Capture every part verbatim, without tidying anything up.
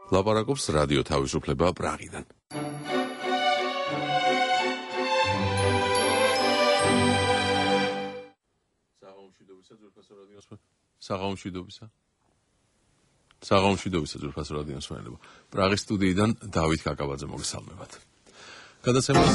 ლაპარაკობს რადიო თავისუფლება პრაღიდან. საღამომშვიდობისა საღამომშვიდობისა ძვირფას რადიოს მსმენელებო. პრაღის სტუდიიდან დავით კაკაბაძე მოგესალმებათ. გადაცემას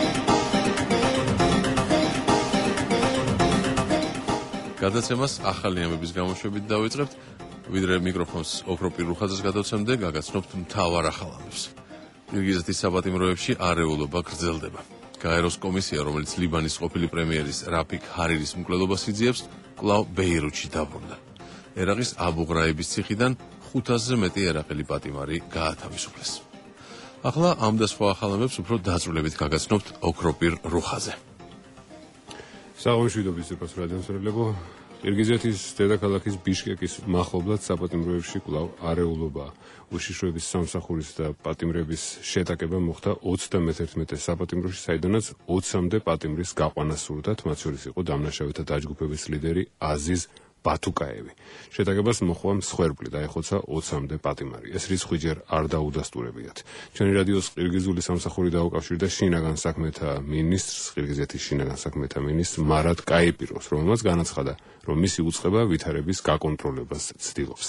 გადაცემას ახალი ამების გამოშვებით დავიწყებთ. ვიდრე მიკროფონს ოქროპირ რუხაძეს გადავცემდე, გაგაცნობთ მთავარ ახალ ამბებს. ყირგიზეთის საპატიმროებში არეულობა გრძელდება. გაეროს კომისია, რომელიც ლიბანის ყოფილი პრემიერის რაფიქ ჰარირის მკვლელობას იძიებს, კვლავ ბეირუთში დაბრუნდა. ერაყის აბუ-ღრაიბის ციხიდან ხუთასზე მეტი ერაყელი პატიმარი გაათავისუფლეს. ახლა ამ და სხვა ახალ ამბებს უფრო დაწვრილებით გაგაცნობთ ოქროპირ რუხაძე. საღამომშვიდობის ძვირფას რადიოს მსმენელებო. ყირგიზეთის დედაქალაქის ბიშკეკის მახლობლად საპატიმროებში კვლავ არეულობა. უშიშროების სამსახურის და პატიმრების შეტაკება მოხდა ოცდამეთერთმეტე საპატიმროში, საიდანაც ოცამდე პატიმრის გაყვანა სურდათ, მათ შორის იყო დამნაშავეთა დაჯგუფების ლიდერი აზიზ ბათუკაევი. შეტაკებას მოჰყვა მსხვერპლი, დაეხოცა ოცამდე პატიმარი. ეს რიცხვი ჯერ არ დაუდასტურებიათ. ჩვენი რადიოს ყირგიზული სამსახური დაუკავშირდა შინაგან საქმეთა მინისტრს, ყირგიზეთის შინაგან საქმეთა მინისტრს მარად კაიპიროვს, რომელმაც განაცხადა, რომ მისი უწყება ვითარების გაკონტროლებას ცდილობს.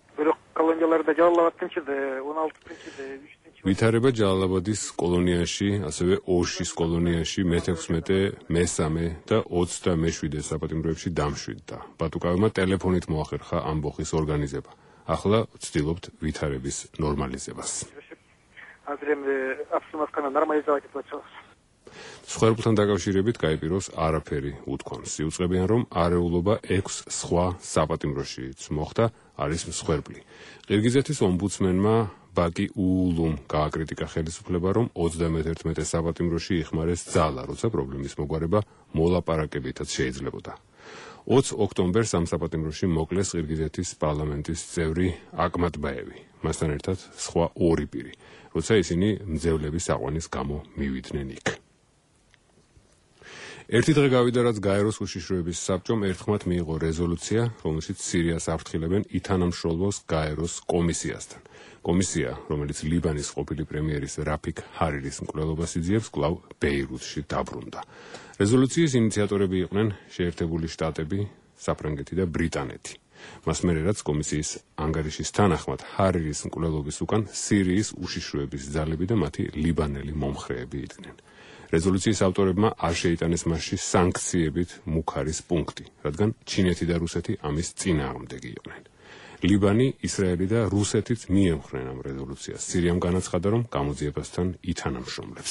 ვითარება ჯალალაბადის კოლონიაში, ასევე ორშის კოლონიაში მეთექვსმეტე, მესამე და ოცდამეშვიდე საპატიმროებში დამშვიდდა. ბათუკაევმა ტელეფონით მოახერხა ამბოხის ორგანიზება. ახლა ვცდილობთ ვითარების ნორმალიზებას. მსხვერპლთან დაკავშირებით კაიპიროს არაფერი უთქვამს. იუწყებიან, რომ არეულობა ექვს სხვა საპატიმროშიც მოხდა, არის მსხვერპლი. ყირგიზეთის ომბუდსმენმა ბაკი ულუმ გააკრიტიკა ხელისუფლება, რომ ოცდამეთერთმეტე საპატიმროში იხმარეს ძალა, როცა პრობლემის მოგვარება მოლაპარაკებითაც შეიძლებოდა. ოცი ოქტომბერს ამ საპატიმროში მოკლეს ყირგიზეთის პარლამენტის წევრი აკმატბაევი, მასთან ერთად სხვა ორი პირი, როცა ისინი მძევლების აყვანის გამო მივიდნენ იქ. ერთი დღე გავიდა, რაც გაეროს უშიშროების საბჭომ ერთხმად მიიღო რეზოლუცია, რომელშიც სირიას აფრთხილებენ ითანამშრომლოს გაეროს კომისიასთან. კომისია, რომელიც ლიბანის ყოფილი პრემიერის რაფიქ ჰარირის მკვლელობას იძიებს, კვლავ ბეირუთში დაბრუნდა. რეზოლუციის ინიციატორები იყვნენ შეერთებული შტატები, საფრანგეთი და ბრიტანეთი. მას მერე, რაც კომისიის ანგარიშის თანახმად ჰარირის მკვლელობის უკან სირიის უშიშროების ძალები და მათი ლიბანელი მომხრეები იდგნენ. რეზოლუციის ავტორებმა არ შეიტანეს მასში სანქციებით მუქარის პუნქტი, რადგან ჩინეთი და რუსეთი ამის წინააღმდეგი იყვნენ. ლიბანი, ისრაელი და რუსეთიც მიემხრნენ ამ რეზოლუციას. სირიამ განაცხადა, რომ გამოძიებასთან ითანამშრომლებს.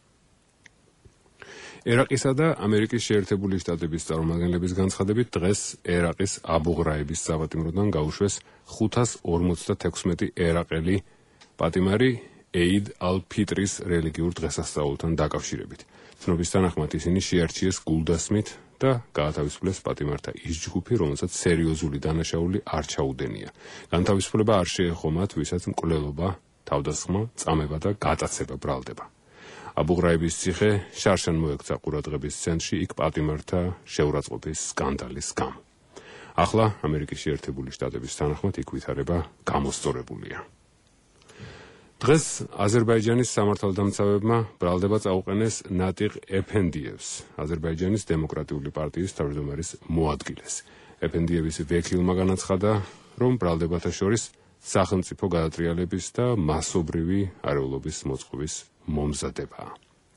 ერაყისა და ამერიკის შეერთებული შტატების წარმომადგენლების განცხადებით, დღეს ერაყის აბუ-ღრაიბის საპატიმროდან გაუშვეს ხუთას ორმოცდათექვსმეტი ერაყელი პატიმარი ეიდ ალ-ფიტრის რელიგიურ დღესასწაულთან დაკავშირებით. ცნობის თანახმად ისინი შეარჩიეს გულდასმით და გაათავისუფლეს პატიმართა ის ჯგუფი, რომელსაც სერიოზული დანაშაული არ ჩაუდენია. განთავისუფლება არ შეეხო მათ, ვისაც მკვლელობა, თავდასხმა, წამება და გატაცება ბრალდება. აბუ-ღრაიბის ციხე შარშან მოექცა ყურადღების ცენტრში იქ პატიმართა შეურაცხყოფის სკანდალის გამო. ახლა ამერიკის შეერთებული შტატების თანახმად იქ ვითარება გამოსწორებულია. დღეს აზერბაიჯანის სამართალდამცავებმა ბრალდება წაუყენეს ნატიყ ეფენდიევს, აზერბაიჯანის დემოკრატიული პარტიის თავმჯდომარის მოადგილეს. ეფენდიევის ვექილმა განაცხადა, რომ ბრალდებათა შორის სახელმწიფო გადატრიალების და მასობრივი არეულობის მოწყობის მომზადებაა.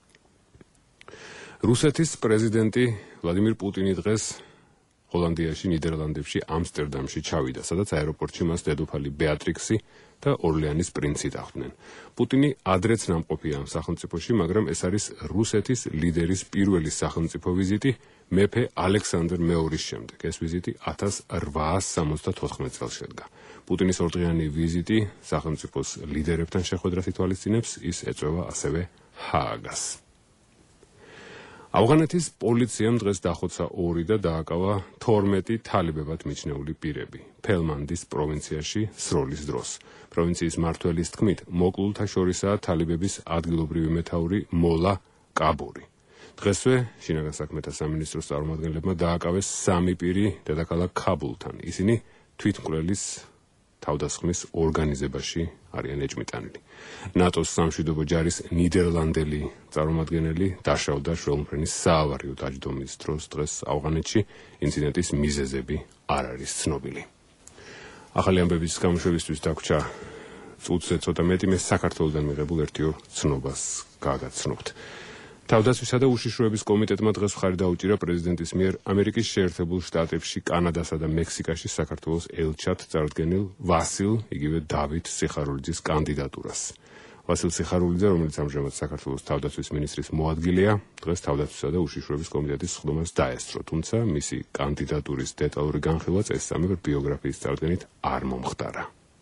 რუსეთის პრეზიდენტი ვლადიმირ პუტინი დღეს ჰოლანდიაში, ნიდერლანდებში, ამსტერდამში ჩავიდა, სადაც აეროპორტში მას დედოფალი ბეატრიქსი და ორლეანის პრინცი დახვდნენ. პუტინი ადრეც ნამყოფია ამ სახელმწიფოში, მაგრამ ეს არის რუსეთის ლიდერის პირველი სახელმწიფო ვიზიტი მეფე ალექსანდრ მეორის შემდეგ. ეს ვიზიტი ათას რვაასი სამოცდათოთხმეტ წელს შედგა. პუტინის ორდღიანი ვიზიტი სახელმწიფოს ლიდერებთან შეხვედრას ითვალისწინებს, ის ეწევა ასევე ჰააგას. ავღანეთის პოლიციამ დღეს დახოცა ორი და დააკავა თორმეტი თალებებად მიჩნეული პირები ფელმანდის პროვინციაში სროლის დროს. პროვინციის მმართველის თქმით, მოკლულთა შორისაა თალებების ადგილობრივი მეთაური მოლა კაბური. დღესვე შინაგან საქმეთა სამინისტროს წარმომადგენლებმა დააკავეს სამი პირი დედაქალაქ ქაბულთან. ისინი თვითმკვლელის თავდასხმის ორგანიზებაში არიან ეჭმიტანილი. ნატოს სამშვიდობო ჯარის ნიდერლანდელი წარმომადგენელი დაშავდა შრომფრენის საავარიო დაჯდომის დროს დღეს ავღანეთში. ინციდენტის მიზეზები არ არის ცნობილი. ახალი ამბების გამოშვებისთვის დაგვრჩა წუთზე ცოტა მეტი, მე საქართველოსდან მიღებულ ერთ-ორ ცნობას გაგაცნობთ. თავდაცვისა და უშიშროების კომიტეტმა დღეს მხარი დაუჭირა პრეზიდენტის მიერ ამერიკის შეერთებულ შტატებში, კანადასა და მექსიკაში საქართველოს ელჩად წარდგენილ ვასილ, იგივე დავით სიხარულიძის კანდიდატურას. ვასილ სიხარულიძე, რომელიც ამჟამად საქართველოს თავდაცვის მინისტრის მოადგილეა, დღეს თავდაცვისა და უშიშროების კომიტეტის სხდომას დაესწრო, თუმცა მისი კანდიდატურის დეტალური განხილვა წესწამი ბიოგრაფიის წარდგენით არ მომხდარა.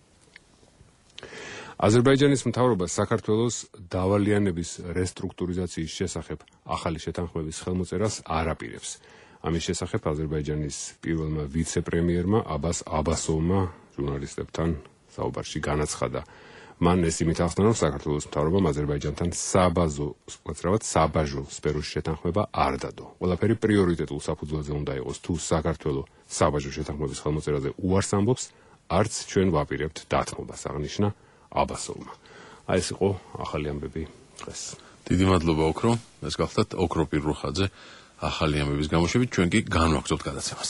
აზერბაიჯანის მთავრობა საქართველოს დავალიანების რესტრუქტურიზაციის შესახებ ახალი შეთანხმების ხელმოწერას არ აპირებს. ამის შესახებ აზერბაიჯანის პირველმა ვიცე-პრემიერმა აბას აბასოვმა ჟურნალისტებთან საუბარში განაცხადა. მან ეს იმით ახსნა, რომ საქართველოს მთავრობამ აზერბაიჯანთან საბაზო, უცრავად საბაჟო სფეროს შეთანხმება არ დადო. ყველაფერი პრიორიტეტულ საფუძველზე უნდა იყოს. თუ საქართველოს საბაჟო შეთანხმების ხელმოწერაზე უარს ამბობს, არც ჩვენ ვაპირებთ დათმობას, აღნიშნა აბასოვმა. აი ეს იყო ახალი ამბები დღეს. დიდი მადლობა ოქრო. ეს გახლდათ ოქრო პირრუხაძე ახალი ამბების გამოშვებით. ჩვენ კი განვაგრძობთ გადაცემას.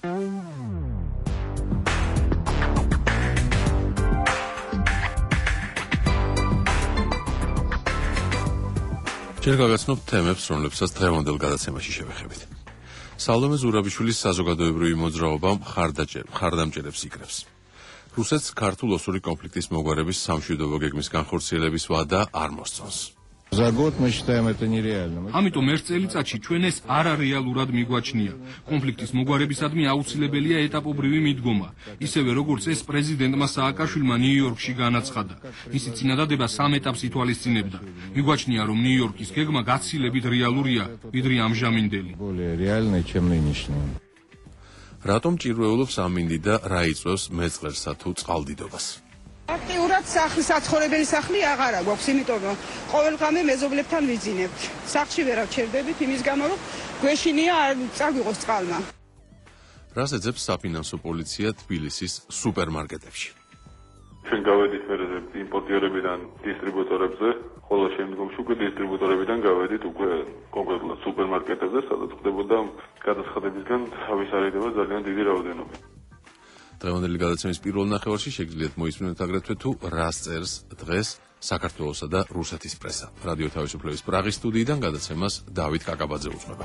ჯერ გაგაცნობთ თემებს, რომლებსაც დღევანდელ გადაცემაში შევეხებით. სალომე ზურაბიშვილის საზოგადოებრივი მოძრაობა მხარდამჭერებს იკრებს. რუსეთს ქართულ-ოსური კონფლიქტის მოგვარების სამშვიდობო გეგმის განხორციელების ვადა არ მოსწონს. За год мы считаем это нереальным. ამიტომ ერთ წელიწადში ჩვენ ეს არარეალურად მიგვაჩნია. კონფლიქტის მოგვარებისადმი აუცილებელია ეტაპობრივი მიდგომა, ისევე როგორც ეს პრეზიდენტმა სააკაშვილმა ნიუ-იორკში განაცხადა. მისი წინადადება სამ ეტაპს ითვალისწინებდა. მიგვაჩნია, რომ ნიუ-იორკის გეგმა გაცილებით რეალურია, ვიდრე ამჟამინდელი. Более реальный, чем нынешний. რატომ ჭირვეულობს ამინდი და რა იწვევს მეწყერსა თუ წყალდიდობას? აქტიურად სახლის საცხოვრებელი სახლი აღარა გვაქვს, იმიტომ რომ ყოველდღე მეზობლებთან ვიძინებთ. სახლში ვერ ავჩერდებით იმის გამო, რომ გვეშინია არ წაგვიყოს წყალმა. რას ეძებს საფინანსო პოლიცია თბილისის სუპერმარკეტებში? ჩვენ გავედით მერე იმპორტიორებიდან დისტრიბუტორებზე, ხოლო შემდგომში უკვე დისტრიბუტორებიდან გავედით უკვე კონკრეტულად სუპერმარკეტებზე, სადაც ხდებოდა გადაცხადებისგან თავისარედება ძალიან დიდი რაოდენობა. დღევანდელი გადაცემის პირველ ნახევარში შეგიძლიათ მოისმინოთ აგრეთვე თუ რას წერს დღეს საქართველოსა და რუსეთის პრესა. რადიო თავისუფლების პრაღის სტუდიიდან გადაცემას დავით კაკაბაძე უძღვება.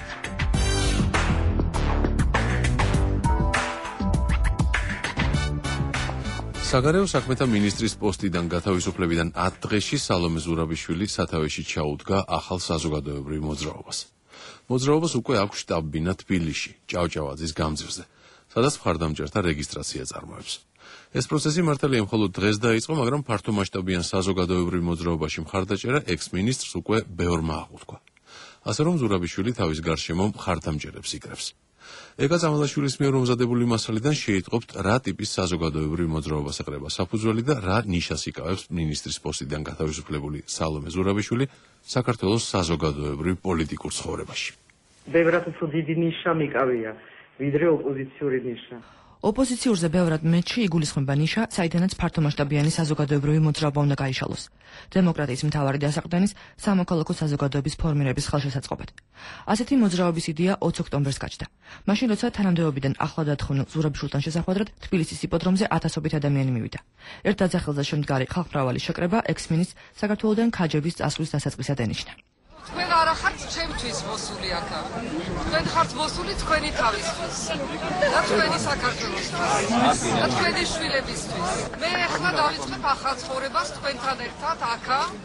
საგარეო საქმეთა მინისტრის პოსტიდან გათავისუფლებიდან ათ დღეში სალომე ზურაბიშვილი სათავეში ჩაუდგა ახალ საზოგადოებრივ მოძრაობას. მოძრაობას უკვე აქვს შტაბ-ბინა თბილისში, ჭავჭავაძის გამზირზე, სადაც მხარდამჭერთა რეგისტრაცია წარმოებს. ეს პროცესი მართალია მხოლოდ დღეს დაიწყო, მაგრამ ფართომასშტაბიან საზოგადოებრივ მოძრაობაში მხარდაჭერა ექს-მინისტრს უკვე ბევრმა აღუთქვა. ასე რომ ზურაბიშვილი თავის გარშემო მხარდამჭერებს იკრებს. ეკა წამალაშვილის მიერ მომზადებული მასალიდან შეიტყობთ, რა ტიპის საზოგადოებრივ მოძრაობას ეყრება საფუძველი და რა ნიშას იკავებს მინისტრის პოსტიდან გათავისუფლებული სალომე ზურაბიშვილი საქართველოს საზოგადოებრივ პოლიტიკურ ცხოვრებაში. ბევრად უფრო დიდი ნიშა მიკავია, ვიდრე ოპოზიციური ნიშა. ოპოზიციურზე ბევრად მეტში იგულისხმება ნიშა, საიდანაც ფართომასშტაბიანი საზოგადოებრივი მოძრაობა უნდა გაიშალოს. დემოკრატიის მთავარი დასაყრდენის სამოქალაქო საზოგადოების ფორმირების ხელშესაწყობად. ასეთი მოძრაობის იდეა ოცი ოქტომბერს გაჩნდა. მაშინ, როცა თანამდებობიდან ახლად დათხოვნილ ზურაბიშვილთან შესახვედრად თბილისის იპოდრომზე ათასობით ადამიანი მივიდა. ერთ დაძახილზე შემდგარი ხალხმრავალი შეკრება ექს-მინისტრს საქართველოდან ქაჯების წასვლის დასაწყისად ენიშნა. თქვენ არა ხართ ჩემთვის მოსული აქ. თქვენ ხართ მოსული თქვენი თავისთვის. და თქვენი საქართველოსთვის. და თქვენი შვილებისთვის. მე ახლა დავიწყებ ახალ ცხოვრებას თქვენთან ერთად აქ.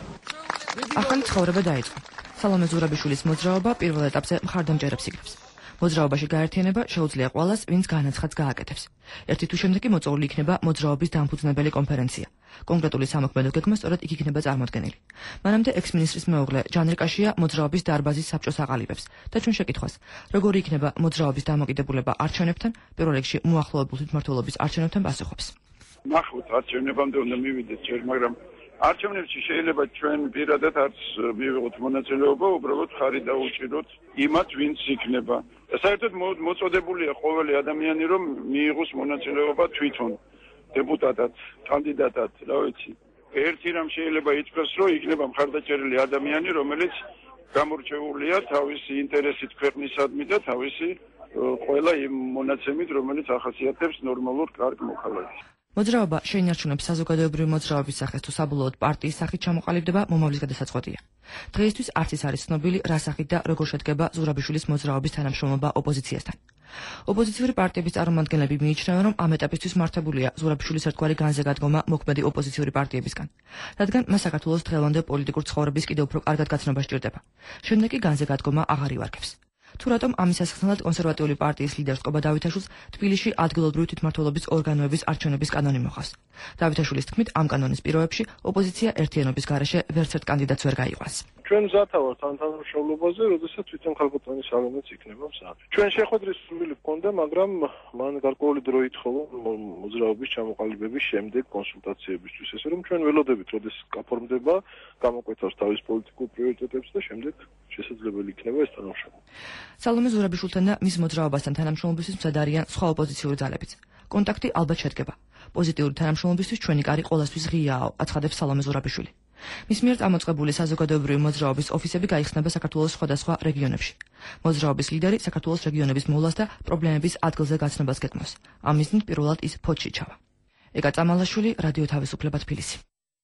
ახალი ცხოვრება დაიწყო. სალომე ზურაბიშვილის მოძრაობა პირველ ეტაპზე მხარდამჭერებს იკრებს. მოძრაობაში გაერთიანება შეუძლია ყველას, ვინც განაცხადს გააკეთებს. ერთი თვის შემდეგ კი მოწვეული იქნება მოძრაობის დამფუძნებელი კონფერენცია. კონკრეტული სამოქმედო გეგმა სწორედ იქ იქნება წარმოდგენილი. მანამდე ექს-მინისტრის მეუღლე ჯანრიკაშია მოძრაობის დარბაზის საბჭოს აყალიბებს და ჩვენ შეკითხვას, როგორი იქნება მოძრაობის დამოკიდებულება არჩევნებთან, პირველ რიგში მოახლოებულ თვითმმართველობის არჩევნებთან პასუხობს. ნახოთ, არჩევნებამდე უნდა მივიდეთ ჯერ, მაგრამ არჩევნებში შეიძლება ჩვენ პირადად არც მივიღოთ მონაწილეობა, უბრალოდ ხარი დაუჭიროთ იმათ, ვინც იქნება. და საერთოდ მოწოდებულია ყოველი ადამიანი, რომ მიიღოს მონაწილეობა თვითონ. დეპუტატად, კანდიდატად, რა ვიცი. ერთი რამ შეიძლება ითქვას, რომ იქნება მხარდაჭერილი ადამიანი, რომელიც გამორჩეულია თავისი ინტერესით ქვეყნისადმი და თავისი ყველა იმ მონაცემით, რომელიც ახასიათებს ნორმალურ კარგ მოქალაქეს. მოძრაობა შეინარჩუნებს საზოგადოებრივი მოძრაობის სახეს თუ საბოლოოდ პარტიის სახით ჩამოყალიბდება მომავლის გადასაწყვეტია. დღეისთვის არც ის არის ცნობილი, რა სახით და როგორ შედგება ზურაბიშვილის მოძრაობის თანამშრომლობა ოპოზიციასთან. ოპოზიციური პარტიების წარმომადგენლები მიიჩნევენ, რომ ამ ეტაპისთვის მართებულია ზურაბიშვილის ერთგვარი განზეგადგომა მოქმედი ოპოზიციური პარტიებისგან, რადგან მას საქართველოს დღევანდელ პოლიტიკურ ცხოვრების კიდევ უფრო კარგად გაცნობა სჭირდება. შემდეგ კი განზეგადგომა აღარ ივარგებს. თუ რატომ ამის სასახსნელად კონსერვატიული პარტიის ლიდერს ყობა დავითაშვილს თბილისში ადგილობრივი თვითმმართველობის ორგანოების არჩევნების კანონი მოხავს. დავითაშვილის თქმით, ამ კანონის პირობებში ოპოზიცია ერთიანობის გარეშე ვერცერთ კანდიდატს ვერ გაიყვანს. ჩვენ მზათა ვართ ამ თანამშრომლობაზე, როდესაც თვითონ ხალხოწონის სალონიც იქნება მსახური. ჩვენ შეხვედრის სურვილი გქონდა, მაგრამ მან გარკვეული დრო ითხოვა მოძრაობის ჩამოყალიბების შემდეგ კონსულტაციებისთვის, ესე რომ ჩვენ ველოდებით, როდეს გაფორმდება, გამოკვეთავს თავის პოლიტიკურ პრიორიტეტებს და შემდეგ შესაძლებელი იქნება ეს თანამშრომლობა. სალომე ზურაბიშვილთან და მის მოძრაობასთან თანამშრომლობისთვის მზად არიან სხვა ოპოზიციური ძალებიც. კონტაქტი ალბათ შედგება. პოზიტიური თანამშრომლობისთვის ჩვენი კარი ყოველთვის ღიაა, აცხადებს სალომე ზურაბიშვილი. მის მიერ წამოწყებული საზოგადოებრივი მოძრაობის ოფისები გაიხსნება საქართველოს სხვადასხვა რეგიონებში. მოძრაობის ლიდერი საქართველოს რეგიონების მოვლას და პრობლემების ადგილზე გაცნობას გეგმავს. ამ მიზნით პირველად ის ფოთში ჩავა. ეკა წამალაშვილი, რადიო თავისუფლება თბილისი.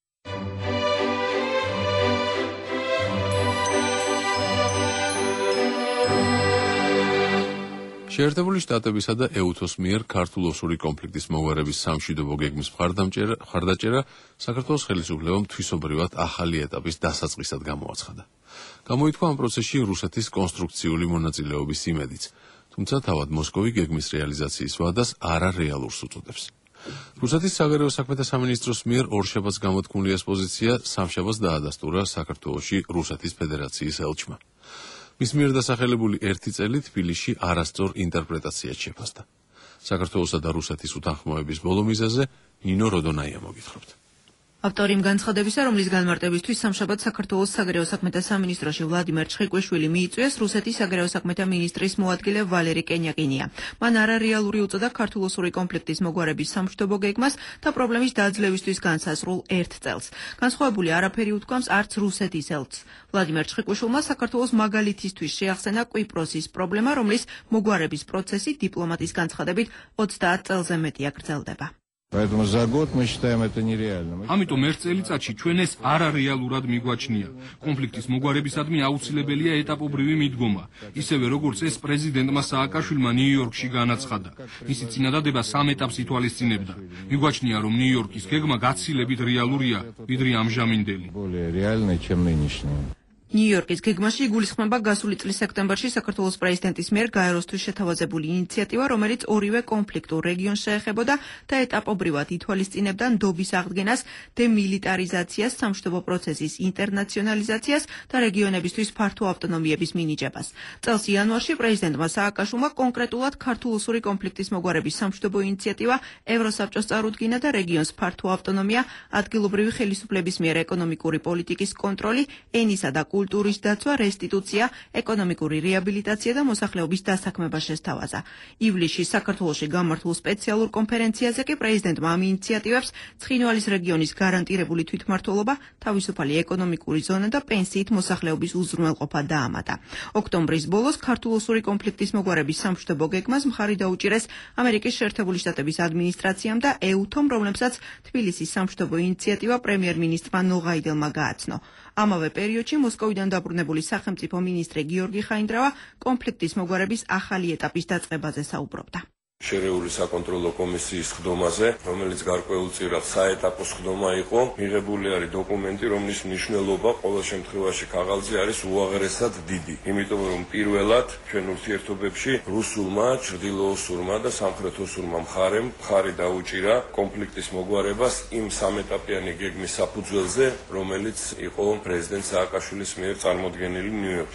შეერთებული შტატებისა და ეუთოს მიერ ქართულ-ოსური კონფლიქტის მოგვარების სამშვიდობო გეგმის მხარდაჭერა საქართველოს ხელისუფლებამ თვისობრივად ახალი ეტაპის დასაწყისად გამოაცხადა. გამოითქვა ამ პროცესში რუსეთის კონსტრუქციული მონაწილეობის იმედიც, თუმცა თავად მოსკოვი გეგმის რეალიზაციის ვადას არარეალურს უწოდებს. რუსეთის საგარეო საქმეთა სამინისტროს მიერ ორშაბათს გამოთქმული ეს პოზიცია სამშაბათს დაადასტურა საქართველოში რუსეთის ფედერაციის ელჩმა. მის მიერ დასახელებული ერთი წელი თბილისში არასწორ ინტერპრეტაციად შეფასდა. საქართველოსა და რუსეთის უთანხმოების ბოლო მიზეზზე ნინო როდონაია მოგითხრობთ. ავტორი იმ განცხადებისა, რომლის განმარტებისთვის სამშაბათს საქართველოს საგარეო საქმეთა სამინისტროში ვლადიმერ ჩხიკვიშვილი მიიწვიეს რუსეთის საგარეო საქმეთა მინისტრის მოადგილე ვალერი კენიაკინია. მან არარეალური უწოდა ქართულ-ოსური კონფლიქტის მოგვარების სამშვიდობო გეგმას და პრობლემის დაძლევისთვის განსაზღვრულ ერთ წელს. განსხვავებული არაფერი უთქვამს არც რუსეთის ელჩს. ვლადიმერ ჩხიკვიშვილმა საქართველოს მაგალითისთვის შეახსენა კვიპროსის პრობლემა, რომლის მოგვარების პროცესი დიპლომატის განცხადებით ოცდაათ წელზე მეტია გრძელდება. Поэтому за год мы считаем это нереальным. ამიტომ ერთ წელიწადში ჩვენ ეს არარეალურად მიგვაჩნია. კონფლიქტის მოგვარებისადმი აუცილებელია ეტაპობრივი მიდგომა, ისევე როგორც ეს პრეზიდენტმა სააკაშვილმა ნიუ-იორკში განაცხადა. მისი წინადადება სამ ეტაპს ითვალისწინებდა. მიგვაჩნია, რომ ნიუ-იორკის გეგმა გაცილებით რეალურია, ვიდრე ამჟამინდელი. Более реальный, чем нынешний. ნიუ-იორკის გეგმაში იგულისხმება გასული წლის სექტემბერში საქართველოს პრეზიდენტის მიერ გაეროსთვის შეთავაზებული ინიციატივა, რომელიც ორივე კონფლიქტურ რეგიონს შეეხებოდა და ეტაპობრივად ითვალისწინებდა ნდობის აღდგენას, დემილიტარიზაციას, სამშვიდობო პროცესის ინტერნაციონალიზაციას და რეგიონებისთვის ფართო ავტონომიების მინიჭებას. წელს იანვარში პრეზიდენტმა სააკაშვილმა კონკრეტულად ქართულ-ოსური კონფლიქტის მოგვარების სამშვიდობო ინიციატივა ევროსაბჭოს წარუდგინა და რეგიონს ფართო ავტონომია, ადგილობრივი ხელისუფლების მიერ ეკონომიკური პოლიტიკის კონტროლი, ენისა და კულტურის დაცვა, რესტიტუცია, ეკონომიკური რეაბილიტაცია და მოსახლეობის დასაქმება შესთავაზა. ივლისში საქართველოში გამართულ სპეციალურ კონფერენციაზე კი პრეზიდენტმა ამ ინიციატივებს ცხინვალის რეგიონის გარანტირებული თვითმმართველობა, თავისუფალი ეკონომიკური ზონა და პენსიით მოსახლეობის უზრუნველყოფა დაამატა. ოქტომბრის ბოლოს ქართულ-ოსური კონფლიქტის მოგვარების სამშვიდობო გეგმას მხარი დაუჭირეს ამერიკის შეერთებული შტატების ადმინისტრაციამ და ეუთომ, რომლებსაც თბილისის სამშვიდობო ინიციატივა პრემიერ-მინისტრმა ნოღაიდელმა გააცნო. ამავე პერიოდში მოსკოვიდან დაბრუნებული სახელმწიფო მინისტრი გიორგი ხაინდრავა კონფლიქტის მოგვარების ახალი ეტაპის დაწყებაზე საუბრობდა. შერეული საკონტროლო კომისიის ხდომაზე, რომელიც გარკვეულწილად საეტაპო ხდომა იყო, მიღებული არის დოკუმენტი, რომლის მნიშვნელობა ყოველ შემთხვევაში ქაღალდზე არის უაღრესად დიდი. იმიტომ რომ პირველად ჩვენ ურთიერთობებში რუსულმა, ჩრდილოოსურმა და სამხრეთოსურმა მხარემ მხარი დაუჭირა კონფლიქტის მოგვარებას იმ სამეტაპიანი გეგმის საფუძველზე, რომელიც იყო პრეზიდენტ სააკაშვილის მიერ წარმოდგენილი ნიუ-იორკში.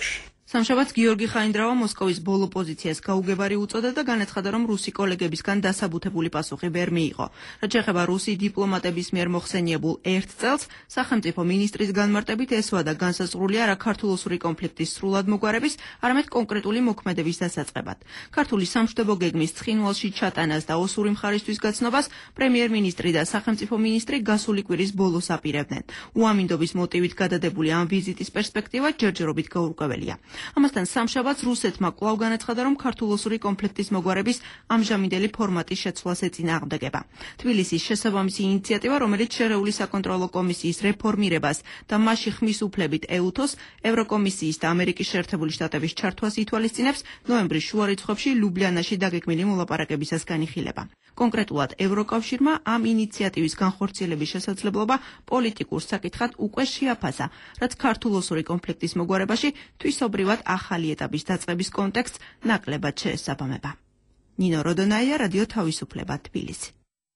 სამშაბათს გიორგი ხაინდრავა მოსკოვის ბოლო პოზიციას გაუგებარი უწოდა და განაცხადა, რომ რუსი კოლეგებისგან დასაბუთებული პასუხი ვერ მიიღო. რაც შეეხება რუსი დიპლომატების მიერ მოხსენიებულ ერთ წელს, სახელმწიფო მინისტრის განმარტებით ესვადა განსაზღვრული არა ქართულ-რუსული კონფლიქტის სრულად მოგვარების, არამედ კონკრეტული მოქმედების დასაწყებად. ქართული სამშვიდობო გეგმის ცხინვალში ჩატანას და ოსური მხარისთვის გაცნობას პრემიერ-მინისტრი და სახელმწიფო მინისტრი გასული კვირის ბოლოს აპირებდნენ. უამინდობის მოტივით გადადებული ამ ვიზიტის პერსპექტივა ჯერჯერობით გაურკვეველია. ამასთან სამშაბათს რუსეთმა კვლავ განაცხადა, რომ ქართულ-ოსური კონფლიქტის მოგვარების ამჟამინდელი ფორმატის შეცვლას ეწინააღმდეგება. თბილისის შესაბამისი ინიციატივა, რომელიც შერეული საკონტროლო კომისიის რეფორმირებას და მასში ხმის უფლებით ეუთოს, ევროკომისიის და ამერიკის შეერთებული შტატების ჩართვას ითვალისწინებს, ნოემბრის შუა რიცხვებში ლუბლიანაში დაგეგმილი მოლაპარაკებისას განიხილება. კონკრეტულად ევროკავშირმა ამ ინიციატივის განხორციელების შესაძლებლობა პოლიტიკურ საკითხად უკვე შეაფასა, რაც ქართულ-ოსური კონფლიქტის მოგვარებაში თვისობრივად ახალი ეტაპის დაწყების კონტექსტს ნაკლებად შეესაბამება. ნინო როდონაია, რადიო თავისუფლება, თბილისი.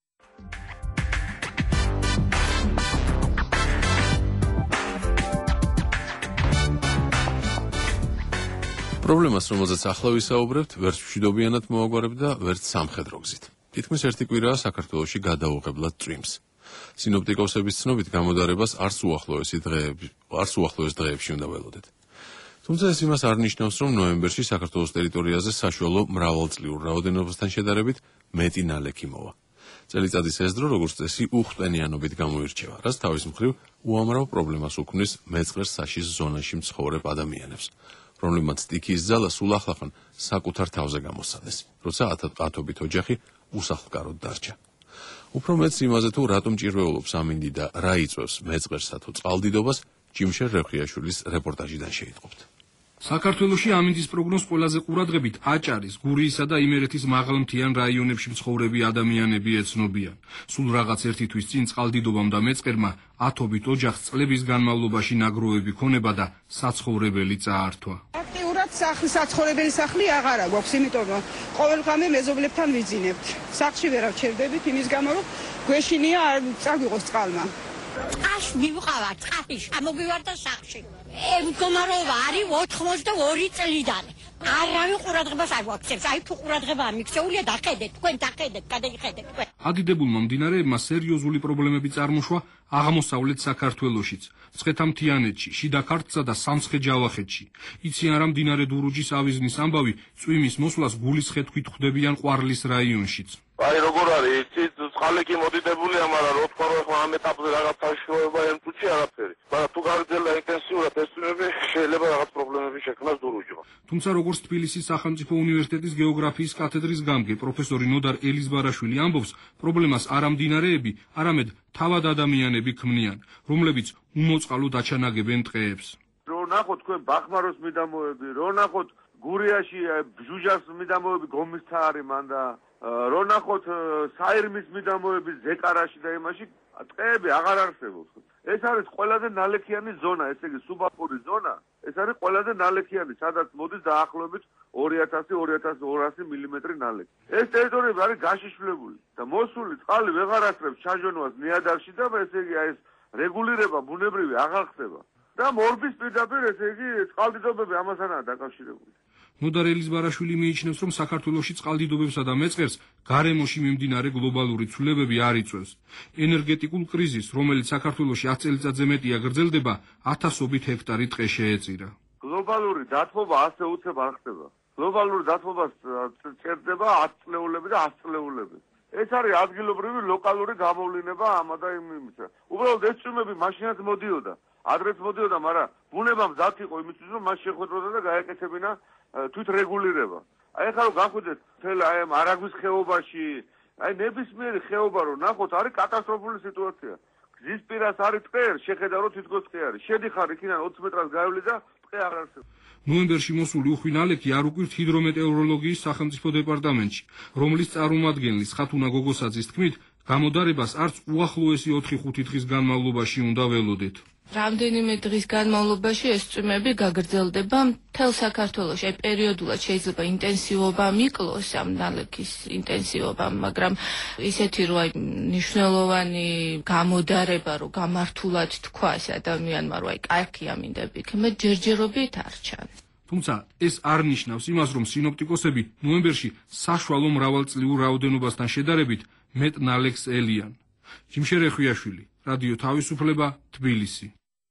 პრობლემას, რომელზეც ახლა ვისაუბრებთ, ვერც მშვიდობიანად მოაგვარებ და ვერც სამხედრო გზით. თითქმის ერთი კვირაა საქართველოში გადაუღებლად წვიმს. სინოპტიკოსების ცნობით გამოდარებას არც უახლოესი დღეები, არც უახლოეს დღეებში უნდა ველოდეთ. თუმცა ეს იმას არ ნიშნავს, რომ ნოემბერში საქართველოს ტერიტორიაზე საშუალო მრავალწლიურ რაოდენობასთან შედარებით მეტი ნალექი მოვა. წელიწადის ეს დრო, როგორც წესი, უხტენიანობით გამოირჩევა, რაც თავის მხრივ უამრავ პრობლემას უქმნის მეწყერ საშის ზონაში მცხოვრებ ადამიანებს, რომლებმაც სტიქიის ძალა სულ ახლახან საკუთარ თავზე გამოსცადეს, როცა ათობით ოჯახი უსახლკაროდ დარჩა. უფრო მეც იმაზე, თუ რატომ ჭირვეულობს ამინდი და რა იწვევს მეწყერსა თუ წყალდიდობას, ჯიმშერ რევხიაშვილის რეპორტაჟიდან შეიტყობთ. საქართველოში ამინდის პროგნოზს ყველაზე ყურადღებით აჭარის, გურიისა და იმერეთის მაღალმთიან რაიონებში მცხოვრები ადამიანები ეცნობიან. სულ რაღაც ერთი თვის წინ წყალდიდობამ და მეწყერმა ათობით ოჯახს წლების განმავლობაში ნაგროვები ქონება და საცხოვრებელი წაართვა. აქტიურად სახლი საცხოვრებელი სახლი აღარა გვაქვს, იმიტომ რომ ყოველგვარი მეზობლებთან ვიძინებთ. სახლში ვერ ავჩერდებით იმის გამო, რომ გვეშინია არ წაგვიყოს წყალმა. წყალში მივყავარ, წყალში ამოგვივარ და სახლში. მდგომარეობა არის ოთხმოცდაორი წლიდან. არავინ ყურადღებას არ გვაქცევს. აი თუ ყურადღება მიქცეულია, დახედეთ, თქვენ დახედეთ, გადაიხედეთ თქვენ. ადიდებულმა მდინარეებმა სერიოზული პრობლემები წარმოშვა აღმოსავლეთ საქართველოშიც, მცხეთა-მთიანეთში, შიდა ქართლსა და სამცხე-ჯავახეთში. იციან რა მდინარე დურუჯის ავიზნის ამბავი წვიმის მოსვლას გულისხეთქვით ხვდებიან ყვარლის რაიონშიც. აი როგორ არის, იცით, წყალი კი მოდიდებულია, მაგრამ რო თქვა რომ ამ ეტაპზე რაღაც საშუალება ემწუჩი არაფერი. მაგრამ თუ გარდელა ინტენსიურად ეს წვიმები შეიძლება რაღაც პრობლემები შექმნას დურუჯმა. თუმცა როგორც თბილისის სახელმწიფო უნივერსიტეტის გეოგრაფიის კათედრის გამგე პროფესორი ნოდარ ელიზბარაშვილი ამბობს, პრობლემას არა მდინარეები, არამედ თავად ადამიანები ქმნიან, რომლებიც უმოწყალოდ აჩანაგებენ ტყეებს. რო ნახოთ თქვენ ბახმაროს მიდამოები, რო ნახოთ გურიაში ბჟუჟას მიდამოები გომისთა არის მან და რო ნახოთ საირმის მიდამოები ზეკარაში და იმაში ტყეები აღარ არსებობს. ეს არის ყველაზე ნალექიანი ზონა, ესე იგი სუბალპური ზონა. ეს არის ყველაზე ნალექიანი, სადაც მოდის დაახლოებით ორი ათასი ორი ათას ორასი მილიმეტრი ნალექი. ეს ტერიტორიები არის გაშიშვლებული და მოსული წყალი ვეღარ ასრებს ჩაჟონვას ნიადაგში და ესე იგი ეს რეგულირება ბუნებრივი აღარ ხდება. და მორბის პირდაპირ ესე იგი წყალდიდობები ამასთანაა დაკავშირებული. ნოდარ ელიზბარაშვილი მიიჩნევს, რომ საქართველოში წყალდიდობებსა და მეწყერს გარემოში მიმდინარე გლობალური ცვლილებები არ იწვევს. ენერგეტიკულ კრიზისს, რომელიც საქართველოში ათ წელიწადზე მეტია გრძელდება, ათასობით ჰექტარი ტყე შეეწირა. გლობალური დათბობა ასე უცებ არ ხდება. გლობალური დათბობას წერდება ათ წლეულები და ას წლეულები. ეს არის ადგილობრივი ლოკალური გამოვლინება ამა და იმისა. უბრალოდ ეს წვიმები მაშინაც მოდიოდა. ადრეც მოდიოდა, მაგრამ ბუნებამ მზად იყო იმისთვის, რომ მას შეხვედროდა და გაეკეთებინა თვით რეგულირება. აი ახლა რომ გახვიდეთ მთელ აი ამ არაგვის ხეობაში, აი ნებისმიერი ხეობა რომ ნახოთ, არის კატასტროფული სიტუაცია. გზის პირას არის ტყე, შეხედა რომ თითქოს ტყე არის. შედიხარ იქიდან ოცი მეტრას გაივლი და ტყე არ არსებობს. ნოემბერში მოსული უხვი ნალექი არ უკვირთ ჰიდრომეტეოროლოგიის სახელმწიფო დეპარტამენტში, რომლის წარმომადგენლის ხათუნა გოგოსაძის თქმით, გამოდარებას არც უახლოესი ოთხი ხუთი დღის განმავლობაში უნდა ველოდეთ. რამდენიმე დღის განმავლობაში ეს წვიმები გაგრძელდება მთელ საქართველოში. აი პერიოდულად შეიძლება ინტენსივობა მიკლოს ამ ნალექის ინტენსივობამ, მაგრამ ისეთი რომ აი მნიშვნელოვანი გამოდარება რომ გამართულად თქვას ადამიანმა რომ აი კარგი ამინდები იქნება, ჯერჯერობით არ ჩანს. თუმცა ეს არ ნიშნავს იმას, რომ სინოპტიკოსები ნოემბერში საშუალო მრავალწლიურ რაოდენობასთან შედარებით მეტ ნალექს ელიან. ჯიმშერ ეხვიაშვილი, რადიო თავისუფლება, თბილისი.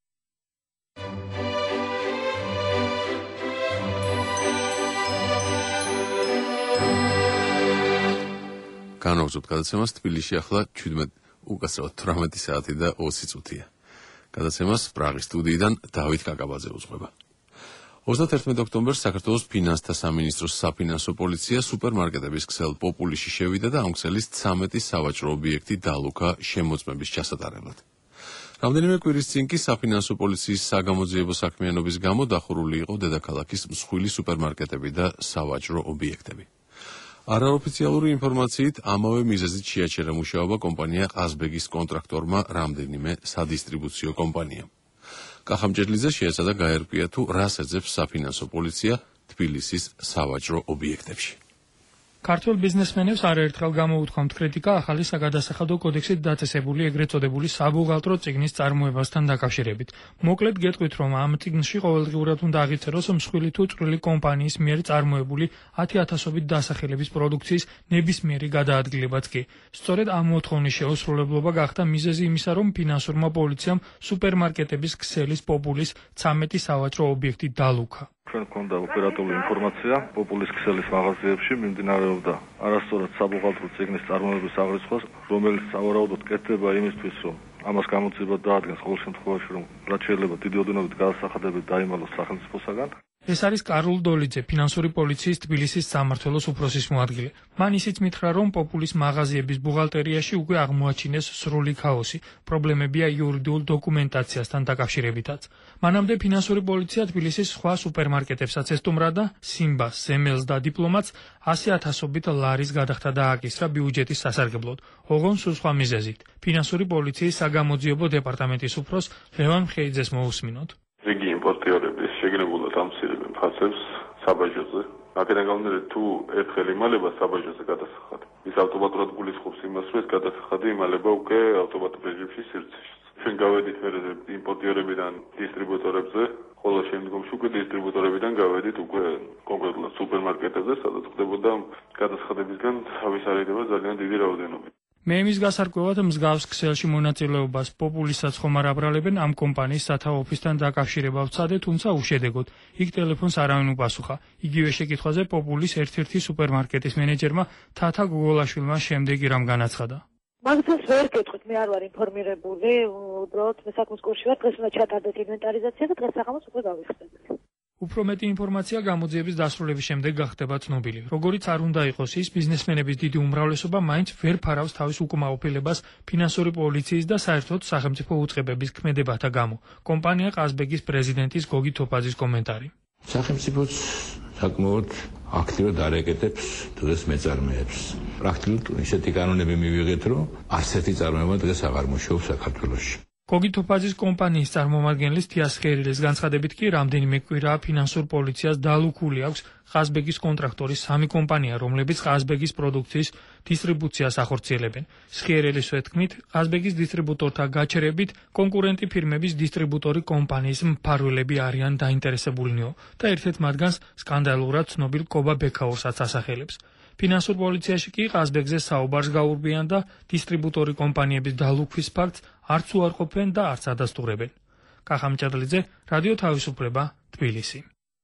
განვაგრძობთ გადაცემას თბილისში ახლა ჩვიდმეტ უკაცრავად თვრამეტი საათი და ოცი წუთია. გადაცემას პრაღის სტუდიიდან დავით კაკაბაძე უძღვება. ოცდაათერთმეტი ოქტომბერს საქართველოს ფინანსთა სამინისტროს საფინანსო პოლიცია სუპერმარკეტების ქსელ პოპულიში შევიდა და ამ ქსელის ცამეტი სავაჭრო ობიექტი დაალუქა შემოწმების ჩასატარებლად. რამდენიმე კვირის წინ კი საფინანსო პოლიციის საგამოძიებო საქმიანობის გამო დახურული იყო დედაქალაქის მსხვილი სუპერმარკეტები და სავაჭრო ობიექტები. არაოფიციალური ინფორმაციით ამავე მიზეზით შეაჩერა მუშაობა კომპანია ყაზბეგის კონტრაქტორმა რამდენიმე სადისტრიბუციო კომპანიამ. კახამჭედლიძე შეეცადა გაერკვია თუ რას ეძებს საფინანსო პოლიცია თბილისის სავაჭრო ობიექტებში. ქართულ ბიზნესმენებს არაერთხელ გამოუთქვამთ კრიტიკა ახალი საგადასახადო კოდექსით დაწესებული ეგრეთ წოდებული საბუღალტრო წიგნის წარმოებასთან დაკავშირებით. მოკლედ გეტყვით, რომ ამ წიგნში ყოველდღიურად უნდა აღიწეროს მსხვილი თუ წვრილი კომპანიის მიერ წარმოებული ათი ათასობით დასახელების პროდუქციის ნებისმიერი გადაადგილებაც კი. სწორედ ამ მოთხოვნის შეუსრულებლობა გახდა მიზეზი იმისა, რომ ფინანსურმა პოლიციამ სუპერმარკეტების ქსელის პოპულის ცამეტი სავაჭრო ობიექტი დაალუქა. ჩვენ გვქონდა ოპერატიული ინფორმაცია პოპულის ქსელის მაღაზიებში მიმდინარეობდა არასწორად საბუღალტრო წიგნის წარმოების აღრიცხვას, რომელიც სავარაუდოდ კეთდება იმისთვის, რომ ამას გამოძიებად დაადგენს ყოველ შემთხვევაში, რომ რაც შეიძლება დიდი ოდენობით გადასახადები დაიმალოს სახელმწიფოსაგან. ეს არის კარლ დოლიძე, ფინანსური პოლიციის თბილისის სამმართველოს უფროსის მოადგილე. მან ისიც მითხრა, რომ პოპულის მაღაზიების ბუღალტერიაში უკვე აღმოაჩინეს სრული ქაოსი. პრობლემებია იურიდიულ დოკუმენტაციასთან დაკავშირებითაც. მანამდე ფინანსური პოლიცია თბილისის სხვა სუპერმარკეტებსაც ესტუმრა და სიმბას, ზემელს და დიპლომატს ასი ათასობით ლარის გადახდა დააკისრა ბიუჯეტის სასარგებლოდ. ოღონ სულ სხვა მიზეზით. ფინანსური პოლიციის საგამოძიებო დეპარტამენტის უფროს ლევან მხეიძეს მოусმინოთ. რიგი იმპორტიორების შეგნებულად ამცირებენ ფასებს საბაჟოზე. აქედან გამომდინარე, თუ ერთხელ იმალება საბაჟოზე გადასახადი, ის ავტომატურად გულისხმობს იმას, რომ ეს გადასახადი იმალება უკვე ავტომატურ რეჟიმში სივრცეში. ჩვენ გავედით მერე იმპორტიორებიდან დისტრიბუტორებზე, ხოლო შემდგომში უკვე დისტრიბუტორებიდან გავედით უკვე კონკრეტულად სუპერმარკეტებზე, სადაც ხდებოდა გადასახადებისგან თავის არიდება ძალიან დიდი რაოდენობით. მე იმის გასარკვევად მსგავს ქსელში მონაწილეობას პოპულისაც ხომ არ აბრალებენ ამ კომპანიის სათავო ოფისთან დაკავშირება ვცადე, თუმცა უშედეგოდ. იქ ტელეფონს არავინ უპასუხა. იგივე შეკითხვაზე პოპულის ერთ-ერთი სუპერმარკეტის მენეჯერმა თათა გუგოლაშვილმა შემდეგი რამ განაცხადა. მაგას ვერ გეტყვით, მე არ ვარ ინფორმირებული, უბრალოდ მე საქმის კურსში ვარ, დღეს უნდა ჩატარდეთ ინვენტარიზაცია და დღეს საღამოს უკვე გავიხსენებთ. უფრო მეტი ინფორმაცია გამოძიების დასრულების შემდეგ გახდება ცნობილი. როგორიც არ უნდა იყოს ის, ბიზნესმენების დიდი უმრავლესობა მაინც ვერ ფარავს თავის უკმაყოფილებას ფინანსური პოლიციის და საერთოდ სახელმწიფო უწყებების ქმედებათა გამო. კომპანია ყაზბეგის პრეზიდენტის გოგი თოფაძის კომენტარი. სახელმწიფოც საკმაოდ აქტიურად არეკეტებს დღეს მეწარმეებს. პრაქტიკულად ისეთი კანონები მივიღეთ, რომ არც ერთი წარმოება დღეს აღარ მუშაობს საქართველოში. გოგი თოფაძის კომპანიის წარმომადგენლის თიას ხერილის განცხადებით კი რამდენიმე კვირაა ფინანსურ პოლიციას დაალუქული აქვს ყაზბეგის კონტრაქტორის სამი კომპანია, რომლებიც ყაზბეგის პროდუქციის დისტრიბუციას ახორციელებენ. ხერილის თქმით, ყაზბეგის დისტრიბუტორთა გაჩერებით კონკურენტი ფირმების დისტრიბუტორი კომპანიის მფარველები არიან დაინტერესებულნიო და ერთ-ერთ მათგანს სკანდალურად ცნობილ კობა ბექაურსაც ასახელებს. ფინანსურ პოლიციაში კი ყაზბეგზე საუბარს გაურბიან და დისტრიბუტორი კომპანიების დალუქვის ფაქტს არც უარყოფენ და არც ადასტურებენ. კახამჭედლიძე, რადიო თავისუფლება, თბილისი.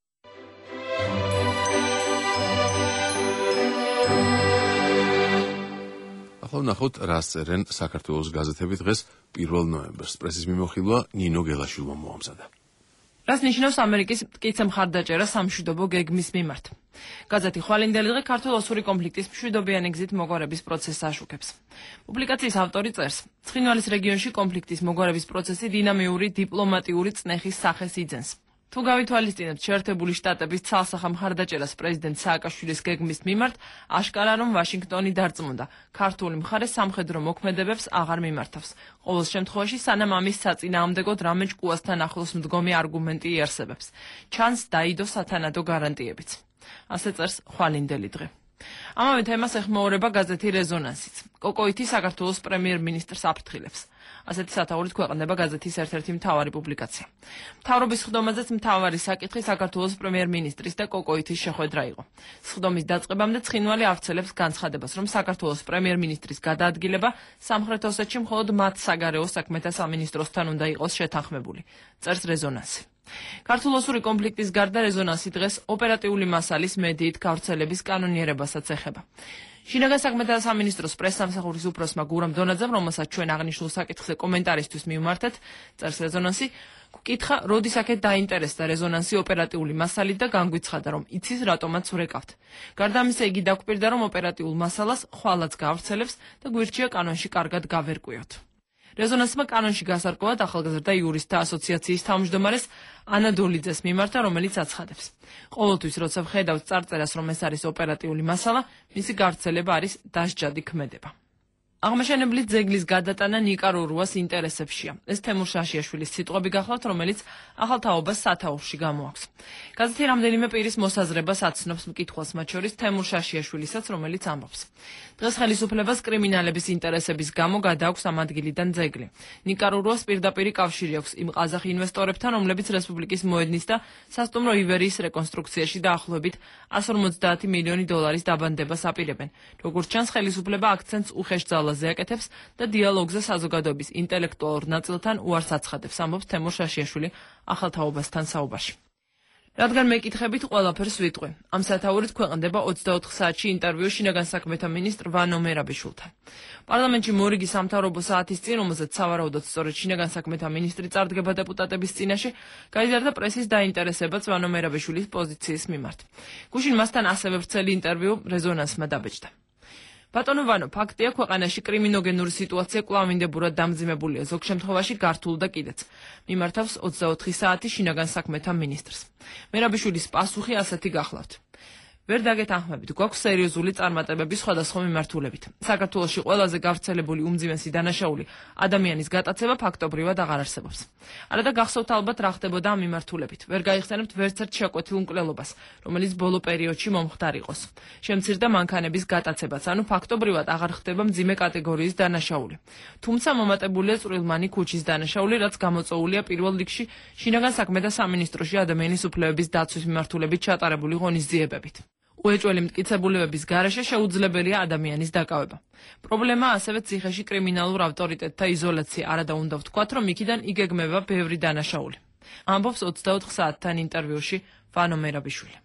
ახლა ვნახოთ, რას წერენ საქართველოს გაზეთები დღეს პირველ ნოემბერს. პრესის მიმოხილვა ნინო გელაშვილმა მოამზადა. რას ნიშნავს ამერიკის მტკიცე მხარდაჭერა სამშვიდობო გეგმის მიმართ? გაზეთი ხვალინდელი დღე ქართულ-ოსური კონფლიქტის მშვიდობიანი გზით მოგვარების პროცესს აშუქებს. პუბლიკაციის ავტორი წერს: ცხინვალის რეგიონში კონფლიქტის მოგვარების პროცესი დინამიური დიპლომატიური წნეხის სახეს იძენს. თუ გავითვალისწინებთ შეერთებული შტატების ცალსახა მხარდაჭერას პრეზიდენტ სააკაშვილის გეგმის მიმართ, აშკარა რომ ვაშინგტონი დარწმუნდა, ქართული მხარე სამხედრო მოქმედებებს აღარ მიმართავს. ყოველ შემთხვევაში, სანამ ამის საწინააღმდეგოდ რამე ჭკუასთან ახლოს მდგომი არგუმენტი იარსებებს. ჩანს დაიდო სათანადო გარანტიებიც. ასე წერს ხვალინდელი დღე. ამავე თემას ეხმაურება გაზეთი რეზონანსიც. კოკოითი საქართველოს პრემიერ-მინისტრს აფრთხილებს. ასეთი სათაურით ქვეყნდება გაზეთის ერთ-ერთი მთავარი პუბლიკაცია. მთავრობის სხდომაზეც მთავარი საკითხი საქართველოს პრემიერ-მინისტრის და კოკოითის შეხვედრა იყო. სხდომის დაწყებამდე ცხინვალი ავრცელებს განცხადებას, რომ საქართველოს პრემიერ-მინისტრის გადაადგილება სამხრეთ ოსეთში მხოლოდ მათ საგარეო საქმეთა სამინისტროსთან უნდა იყოს შეთანხმებული. წერს რეზონანსი. ქართულ-ოსური კონფლიქტის გარდა რეზონანსი დღეს ოპერატიული მასალის მედიით გავრცელების კანონიერებასაც ეხება. შინაგან საქმეთა სამინისტროს პრესსამსახურის უფროსმა გურამ დონაძემ, რომელსაც ჩვენ აღნიშნულ საკითხზე კომენტარისთვის მივმართეთ, წერს რეზონანსი, გკითხა, როდის აქეთ დაინტერესდა რეზონანსი ოპერატიული მასალით და განგვიცხადა, რომ იცის რატომაც ვრეკავთ. გარდა ამისა, იგი დაგვპირდა, რომ ოპერატიულ მასალას ხვალაც გავრცელებს და გვირჩია კანონში კარგად გავერკვიოთ. რეზონანსმა კანონში გასარკვევად ახალგაზრდა იურისტთა ასოციაციის თავმჯდომარეს ანა დოლიძეს მიმართა, რომელიც აცხადებს. ყოველთვის, როცა ვხედავთ წარწერას, რომ ეს არის ოპერატიული მასალა, მისი გავრცელება არის დასჯადი ქმედება. აღმაშენებლი ძეგლის გადატანა ნიკარაგუას ინტერესებშია. ეს თემურ შაშიაშვილის სიტყვები გახლავთ, რომელიც ახალ თაობას სათაურში გამოაქვს. გაზეთი რამდენიმე პირის მოსაზრებას აცნობს მკითხველს, მათ შორის თემურ შაშიაშვილისაც, რომელიც ამბობს. დღეს ხელისუფლებას კრიმინალების ინტერესების გამო გადააქვს ამ ადგილიდან ძეგლი. ნიკარაგუას პირდაპირი კავშირი აქვს იმ ყაზახ ინვესტორებთან, რომლებიც რესპუბლიკის მოედნის და სასტუმრო ივერიის რეკონსტრუქციაში დაახლოებით εκατს ორმოცდაათი მილიონი დოლარის დაბანდებას აპირებენ. როგორც ჩანს, ხელისუფლება აქცენტს უხეშ ძალაზე აკეთებს და დიალოგზე საზოგადოების ინტელექტუალურ ნაწილთან უარს აცხადებს, ამბობს თემურ შაშიაშვილი ახალ თაობასთან საუბარში. რადგან მეკითხებით ყველაფერს ვიტყვი. ამ სათაურით ქვეყნდება ოცდაოთხ საათში ინტერვიუ შინაგან საქმეთა მინისტრ ვანო მერაბიშვილთან. პარლამენტში მორიგი სამთავრობო საათის წინ, რომელზეც სავარაუდოდ სწორედ შინაგან საქმეთა მინისტრი წარდგება დეპუტატების წინაშე, გაიზარდა პრესის დაინტერესებაც ვანო მერაბიშვილის პოზიციის მიმართ. გუშინ მასთან ასევე ვრცელი ინტერვიუ რეზონანსმა დაბეჭდა. ბატონო ვანო, ფაქტია, ქვეყანაში კრიმინოგენური სიტუაცია კვლავინდებურად დამძიმებულია, ზოგ შემთხვევაში გართულ და კიდეც. მიმართავს ოცდაოთხი საათი შინაგან საქმეთა მინისტრს. მერაბიშვილის პასუხი ასეთი გახლავთ. ვერ დაგეთანხმებით, გვაქვს სერიოზული წარმატებები სხვადასხვა მიმართულებით. საქართველოში ყველაზე გავრცელებული უმძიმესი დანაშაული ადამიანის გატაცება ფაქტობრივად აღარ არსებობს. არადა გახსოვთ ალბათ რა ხდებოდა ამ მიმართულებით. ვერ გაიხსენებთ ვერცერთ შეკვეთილ მკვლელობას, რომელიც ბოლო პერიოდში მომხდარ იყოს. შემცირდა მანქანების გატაცებაც, ანუ ფაქტობრივად აღარ ხდება მძიმე კატეგორიის დანაშაული. თუმცა მომატებულია წვრილმანი ქუჩის დანაშაული, რაც გამოწვეულია პირველ რიგში შინაგან საქმეთა სამინისტროში ადამიანის უფლებების დაცვის მიმართულებით ჩატარებული ღონისძიებებით. უეჭველი მტკიცებულებების გარეშე შეუძლებელია ადამიანის დაკავება. პრობლემაა ასევე ციხეში კრიმინალურ ავტორიტეტთა იზოლაცია, არადა უნდა ვთქვათ, რომ იქიდან იგეგმება ბევრი დანაშაული. ამბობს ოცდაოთხ საათთან ინტერვიუში ვანო მერაბიშვილი.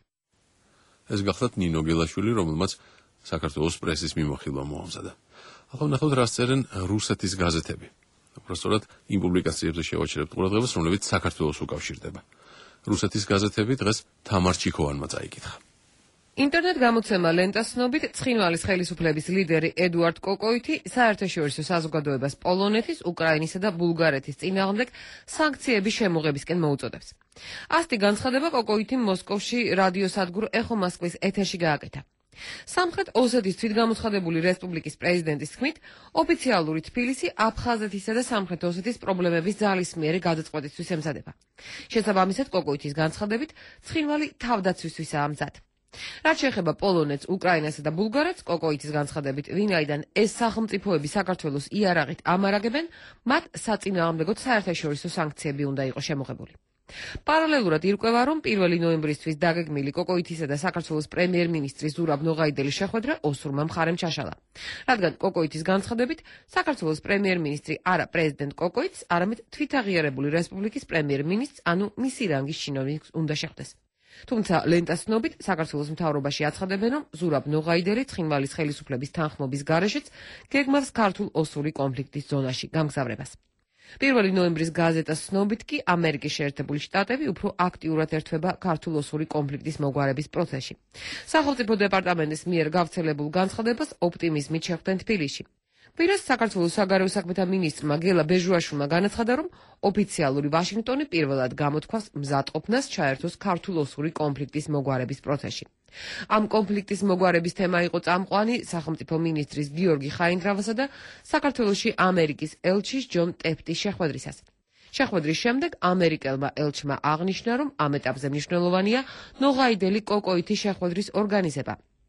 ეს გახლავთ ნინო გელაშვილი, რომელმაც საქართველოს პრესის მიმოხილვა მოამზადა. ახლა ვნახოთ, რას წერენ რუსეთის გაზეთები. უბრალოდ იმ პუბლიკაციებზე შევაჩერებთ ყურადღებას, რომლებიც საქართველოს უკავშირდება. რუსეთის გაზეთები დღეს თამარ ჩიქოვანმა წაიკითხა. ინტერნეტ გამოცემა ლენტას ცნობით, ცხინვალის ხელისუფლების ლიდერი ედუარდ კოკოითი საერთაშორისო საზოგადოებას პოლონეთის, უკრაინისა და ბულგარეთის წინააღმდეგ სანქციების შემოღებისკენ მოუწოდებს. ასეთი განცხადება კოკოითიმ მოსკოვში რადიოსადგურ ეხო მოსკვის ეთერში გააკეთა. სამხრეთ ოსეთის თვითგამოცხადებული რესპუბლიკის პრეზიდენტის თქმით, ოფიციალური თბილისი აფხაზეთისა და სამხრეთ ოსეთის პრობლემების ძალისმიერი გადაწყვეტისთვის ემზადება. შესაბამისად, კოკოითის განცხადებით, ცხინვალი თავდაცვისთვისაა მზად. რაც შეეხება პოლონეთს, უკრაინასა და ბულგარეთს, კოკოითის განცხადებით, ვინაიდან ეს სახელმწიფოები საქართველოს იარაღით ამარაგებენ, მათ საწინააღმდეგოდ საერთაშორისო სანქციები უნდა იყოს შემოღებული. პარალელურად ირკვევა, რომ პირველი ნოემბრისთვის დაგეგმილი კოკოითისა და საქართველოს პრემიერ-მინისტრის ზურაბ ნოღაიდელის შეხვედრა ოსურმა მხარემ ჩაშალა. რადგან კოკოითის განცხადებით, საქართველოს პრემიერ-მინისტრი არა პრეზიდენტ კოკოითს, არამედ თვითაღიარებული რესპუბლიკის პრემიერ-მინისტრს, ანუ მისი რანგის ჩინოვნიკს უნდა შეხვდეს. თუმცა ლენტას ცნობით, საქართველოს მთავრობაში აცხადებენ, რომ ზურაბ ნოღაიდელი ცხინვალის ხელისუფლების თანხმობის გარეშეც გეგმავს ქართულ-ოსური კონფლიქტის ზონაში გამგზავრებას. პირველი ნოემბრის გაზეტას ცნობით კი ამერიკის შეერთებული შტატები უფრო აქტიურად ერთვება ქართულ-ოსური კონფლიქტის მოგვარების პროცესში. სახელმწიფო დეპარტამენტის მიერ გავრცელებულ განცხადებას ოპტიმიზმით შეხვდნენ თბილისში. კვირას საქართველოს საგარეო საქმეთა მინისტრმა გელა ბეჟუაშვილმა განაცხადა, რომ ოფიციალური ვაშინგტონი პირველად გამოთქვას მზადყოფნას ჩაერთოს ქართულ-ოსური კონფლიქტის მოგვარების პროცესში. ამ კონფლიქტის მოგვარების თემა იყო წამყვანი სახელმწიფო მინისტრის გიორგი ხაინდრავასა და საქართველოში ამერიკის ელჩის ჯონ ტეფტის შეხვედრისას. შეხვედრის შემდეგ ამერიკელმა ელჩმა აღნიშნა, რომ ამ ეტაპზე მნიშვნელოვანია ნოღაიდელი კოკოითის შეხვედრის ორგანიზება.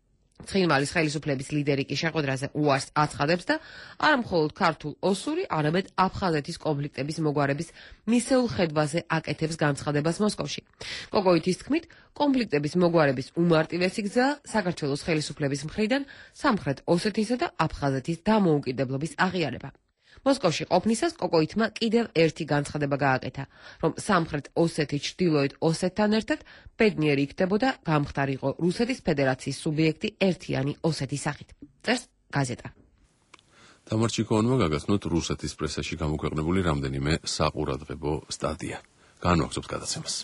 ცხინვალის ხელისუფლების ლიდერი კი შეხვედრაზე უარს აცხადებს და არა მხოლოდ ქართულ ოსური, არამედ აფხაზეთის კონფლიქტების მოგვარების მისეულ ხედვაზე აკეთებს განცხადებას მოსკოვში. კოკოითის თქმით, კონფლიქტების მოგვარების უმარტივესი გზა საქართველოს ხელისუფლების მხრიდან სამხრეთ ოსეთისა და აფხაზეთის დამოუკიდებლობის აღიარება. მოსკოვში ყოფნისას კოკოითმა კიდევ ერთი განცხადება გააკეთა, რომ სამხრეთ ოსეთი ჩრდილოეთ ოსეთთან ერთად ბედნიერი იქნებოდა გამხდარიყო რუსეთის ფედერაციის სუბიექტი ერთიანი ოსეთის სახით. წერს გაზეტა. თამარ ჩიქოვანმა გაგაცნოთ რუსეთის პრესაში გამოქვეყნებული რამდენიმე საყურადღებო სტატია. განვაგრძობთ გადაცემას.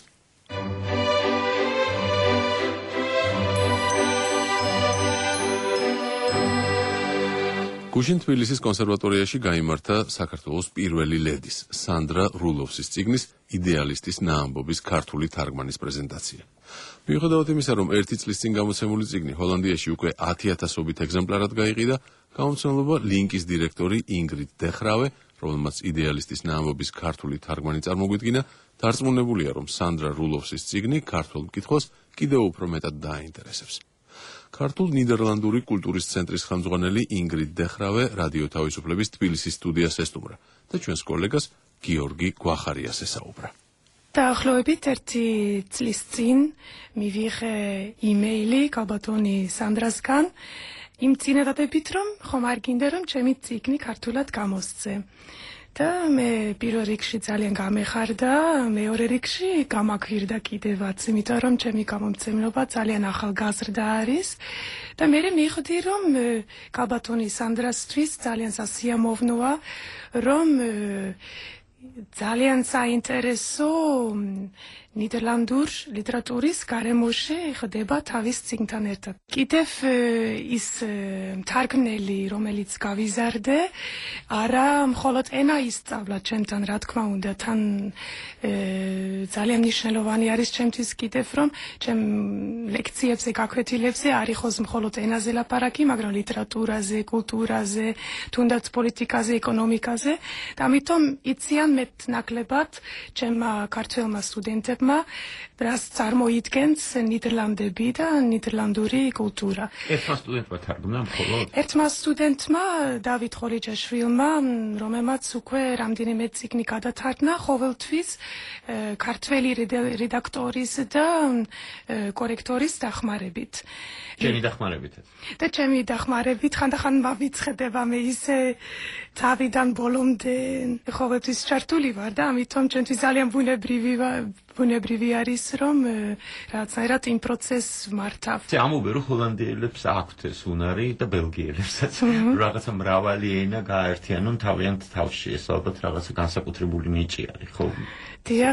გუშინ თბილისის კონსერვატორიაში გაიმართა საქართველოს პირველი ლედის სანდრა რულოვსის წიგნის იდეალისტის ნაამბობის ქართული თარგმანის პრეზენტაცია. მიუხედავად იმისა, რომ ერთი წლის წინ გამოცემული წიგნი ჰოლანდიაში უკვე ათი ათასობით ეგზემპლარად გაიყიდა, გამომცემლობა ლინკის დირექტორი ინგრიდ დეხრავე, რომელმაც იდეალისტის ნაამბობის ქართული თარგმანი წარმოგვიდგინა, დარწმუნებულია, რომ სანდრა რულოვსის წიგნი ქართულ მკითხველს კიდევ უფრო მეტად დააინტერესებს. ქართულ-ნიდერლანდური კულტურის ცენტრის ხელმძღვანელი ინგრიდ დეხრავე რადიო თავისუფლების თბილისის სტუდიას ესტუმრა და ჩვენს კოლეგას გიორგი გვახარიას ესაუბრა. დაახლოებით ერთი წლის წინ მივიღე იმეილი კალბატონი სანდრასგან იმ წინადადებით, რომ ხომ არ გინდა, რომ ჩემი წიგნი ქართულად გამოსცე. და მე პირველ რიგში ძალიან გამეხარდა, მეორე რიგში გამაქვირდა კიდევაც, იმიტომ რომ ჩემი გამომცემლობა ძალიან ახალგაზრდა არის და მე მივხვდი, რომ კალბატონი სანდრასთვის ძალიან სასიამოვნოა, რომ ძალიან საინტერესო ნიდერლანდურ ლიტერატურის გარემოში ხდება თავის წიგნთან ერთად. კიდევ ის თარგმნელი, რომელიც გავიზარდე, არა მხოლოდ ენა ისწავლა ჩემთან, რა თქმა უნდა, თან ძალიან მნიშვნელოვანი არის ჩემთვის კიდევ, რომ ჩემ ლექციებზე, გაკვეთილებზე არ იყოს მხოლოდ ენაზე ლაპარაკი, მაგრამ ლიტერატურაზე, კულტურაზე, თუნდაც პოლიტიკაზე, ეკონომიკაზე და ამიტომ იციან მეტნაკლებად ჩემმა ქართველმა სტუდენტებმა რას წარმოიდგენს ნიდერლანდები და ნიდერლანდური კულტურა. ერთმა სტუდენტმა თარგმნა მხოლოდ? ერთმა სტუდენტმა, დავით ხოლიჯაშვილმა, რომელმაც უკვე რამდენიმე წიგნი გადათარგმნა, ყოველთვის ქართველი რედაქტორის და კორექტორის დახმარებით. ჩემი დახმარებით. და ჩემი დახმარებით ხანდახან მავიცხდება მე ისე თავიდან ბოლომდე ყოველთვის ჩართული ვარ და ამიტომ ჩემთვის ძალიან ბუნებრივი ბუნებრივი არის, რომ რაღაცნაირად იმ პროცესს მართავ. ამობე რომ ჰოლანდიელებს აქვთ ეს უნარი და ბელგიელებსაც რაღაცა მრავალი ენა გააერთიანონ თავიანთ თავში, ეს ალბათ რაღაცა განსაკუთრებული ნიჭი არის, ხო? დიახ,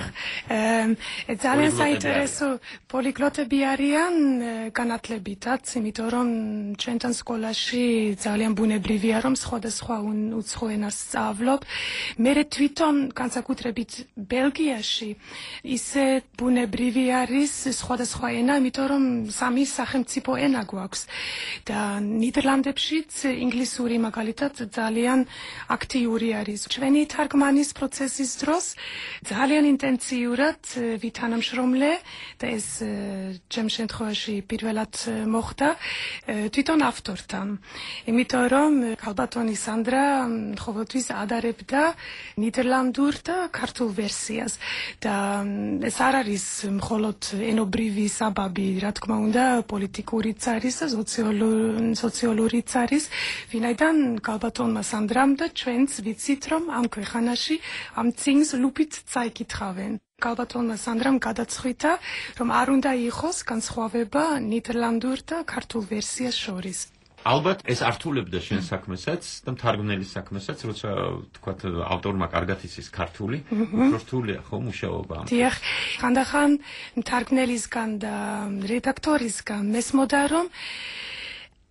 ძალიან საინტერესო პოლიგლოტები არიან განათლებითაც, იმიტომ რომ ჩვენთან სკოლაში ძალიან ბუნებრივია, რომ სხვადასხვა უცხო ენას სწავლობ. მე თვითონ განსაკუთრებით ბელგიაში ისე ბუნებრივი არის სხვადასხვა ენა, იმიტომ რომ სამი სახელმწიფო ენა გვაქვს და ნიდერლანდებშიც ინგლისური მაგალითად ძალიან აქტიური არის. ჩვენი თარგმანის პროცესის დროს ძალიან ინტენსიურად ვითანამშრომლე და ეს ჩემ შემთხვევაში პირველად მოხდა თვითონ ავტორთან. იმიტომ რომ კალბატონი სანდრა ყოველთვის ადარებდა ნიდერლანდურ და ქართულ ვერსიას და ეს არ არის მხოლოდ ენობრივი საბაბი, რა თქმა უნდა, პოლიტიკურიც არის და სოციალურიც არის, ვინაიდან კალბატონმა სანდრამ და ჩვენც ვიცით, რომ ამ ქვეყანაში ამ წიგნს ლუპით წაიკითხავენ. კალბატონმა სანდრამ გადაწყვიტა, რომ არ უნდა იყოს განსხვავება ნიდერლანდურ და ქართულ ვერსიას შორის. ალბათ ეს ართულებდა შენ საქმესაც და მთარგმნელის საქმესაც, როცა თქვათ ავტორმა კარგად იცის ქართული, უფრო რთულია ხო მუშაობა? დიახ, ხანდახან მთარგმნელისგან და რედაქტორისგან მესმოდა, რომ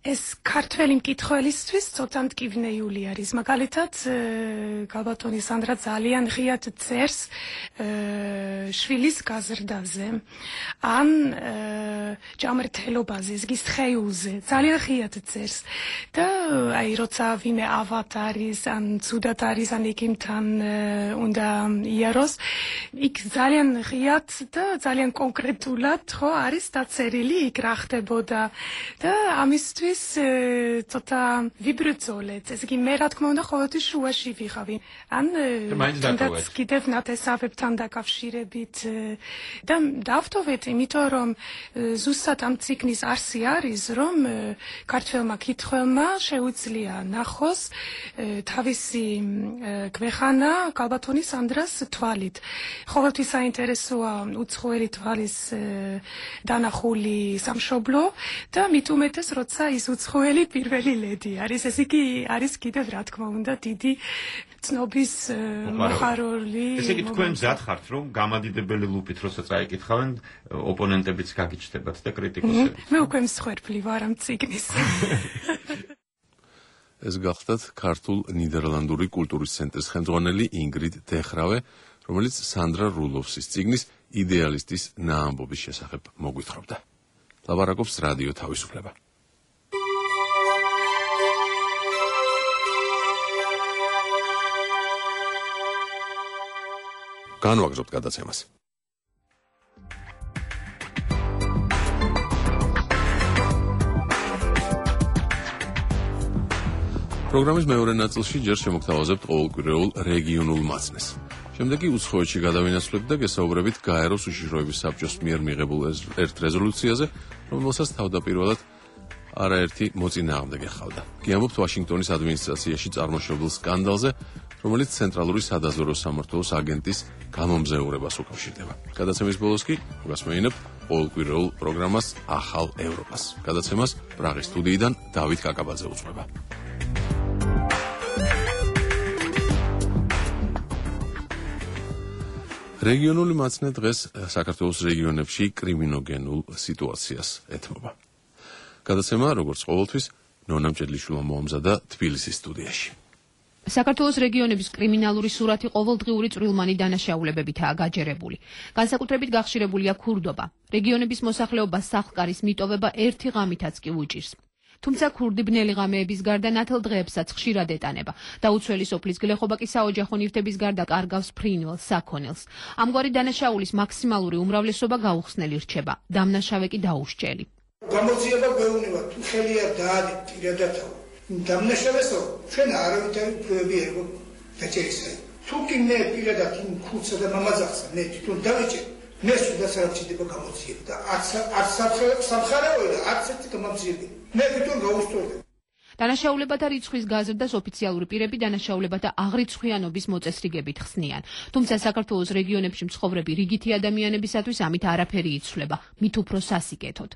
ეს ქართველი მკითხველისთვის ცოტა მტკივნეული არის. მაგალითად, გალბატონი სანდრა ძალიან ღიად წერს შვილის გაზრდაზე, ან ჭამრთელობაზე, ზღის თხეულზე, ძალიან ღიად წერს. და აი როცა ვინმე ავად არის, ან ცუდად არის, ან იქიმთან უნდა იაროს, იქ ძალიან ღიად და ძალიან კონკრეტულად ხო არის დაწერილი იქ რა ხდებოდა და ამისთვის ცოტა ვიბრწოლეთ. ეს იგი მე რა თქმა უნდა ყოველთვის შუაში ვიღავი. ან თუნდაც კიდევ ნათესავებთან დაკავშირებით და დავთოვეთ, იმიტომ რომ ზუსტად ამ ციკლის არსი არის, რომ ქართველმა კითხველმა შეუძლია ნახოს თავისი გვეხანა გალბატონი სანდრას თვალით. ყოველთვის საინტერესოა უცხოელი თვალის დანახული სამშობლო და მით უმეტეს როცა ის უცხოელი პირველი ლედი არის. ეს იგი არის კიდევ რა თქმა უნდა დიდი ცნობის მოხარული. ესე იგი თქვენ მზად ხართ რომ გამადიდებელი ლუპით როცა წაიკითხავენ ოპონენტებიც გაგიჩნდებათ და კრიტიკოსები. მე უკვე მსხვერპლი ვარ ამ ციგნის. ეს გახლდათ ქართულ ნიდერლანდური კულტურის ცენტრის ხელმძღვანელი ინგრიდ დეხრავე, რომელიც სანდრა რულოვსის ციგნის იდეალისტის ნაამბობის შესახებ მოგვითხრობდა. ლაბარაკობს რადიო თავისუფლება. განვაგრძობთ გადაცემას. პროგრამის მეორე ნაწილში ჯერ შემოგთავაზებთ ყოველკვირეულ რეგიონულ მაცნეს. შემდეგ კი უცხოეთში გადავინაცვლებთ და გესაუბრებით გაეროს უშიშროების საბჭოს მიერ მიღებულ ერთ რეზოლუციაზე, რომელსაც თავდაპირველად არაერთი მოწინააღმდეგე ჰყავდა. გიამბობთ ვაშინგტონის ადმინისტრაციაში წარმოშობილ სკანდალზე, რომელიც ცენტრალური სადაზვერვო სამმართველოს აგენტის გამომზეურებას უკავშირდება. გადაცემის ბოლოს კი მოგასმენინებთ ყოველკვირეულ პროგრამას ახალ ევროპას. გადაცემას პრაღის სტუდიიდან დავით კაკაბაძე უძღვება. რეგიონული მაცნე დღეს საქართველოს რეგიონებში კრიმინოგენულ სიტუაციას ეთმობა. გადაცემა, როგორც ყოველთვის, ნონა მჭედლიშვილმა მოამზადა თბილისის სტუდიაში. საქართველოს რეგიონების კრიმინალური სურათი ყოველდღიური წვრილმანი დანაშაულებებითაა გაჯერებული. განსაკუთრებით გახშირებულია ქურდობა. რეგიონების მოსახლეობას სახლკარის მიტოვება ერთი ღამითაც კი უჭირს. თუმცა ქურდი ბნელი ღამეების გარდა ნათელ დღეებსაც ხშირად ეტანება. დაუცველი სოფლის გლეხობა კი საოჯახო ნივთების გარდა კარგავს ფრინველს, საქონელს. ამგვარი დანაშაულის მაქსიმალური უმრავლესობა გაუხსნელი რჩება. დამნაშავე კი დაუსჯელი. გამოძიება გვეუბნება, თუ ხელი არ დაადეთ პირადად დამნაშავესო, ჩვენ არავითარი უფლებები ერგო დაჭერისა. თუ კი მე პირადად იმ ქურდსა და მამაძახსა მე თვითონ დავეჭერ, მე სულაც არ ჩიდება გამოძიება და არც არც სამხარაო და არც ერთი გამომძიება. მე თვითონ გავუსწორებ. დანაშაულებათა რიცხვის გაზრდას ოფიციალური პირები დანაშაულებათა აღრიცხვიანობის მოწესრიგებით ხსნიან. თუმცა საქართველოს რეგიონებში მცხოვრები რიგითი ადამიანებისათვის ამით არაფერი იცვლება, მით უფრო სასიკეთოდ.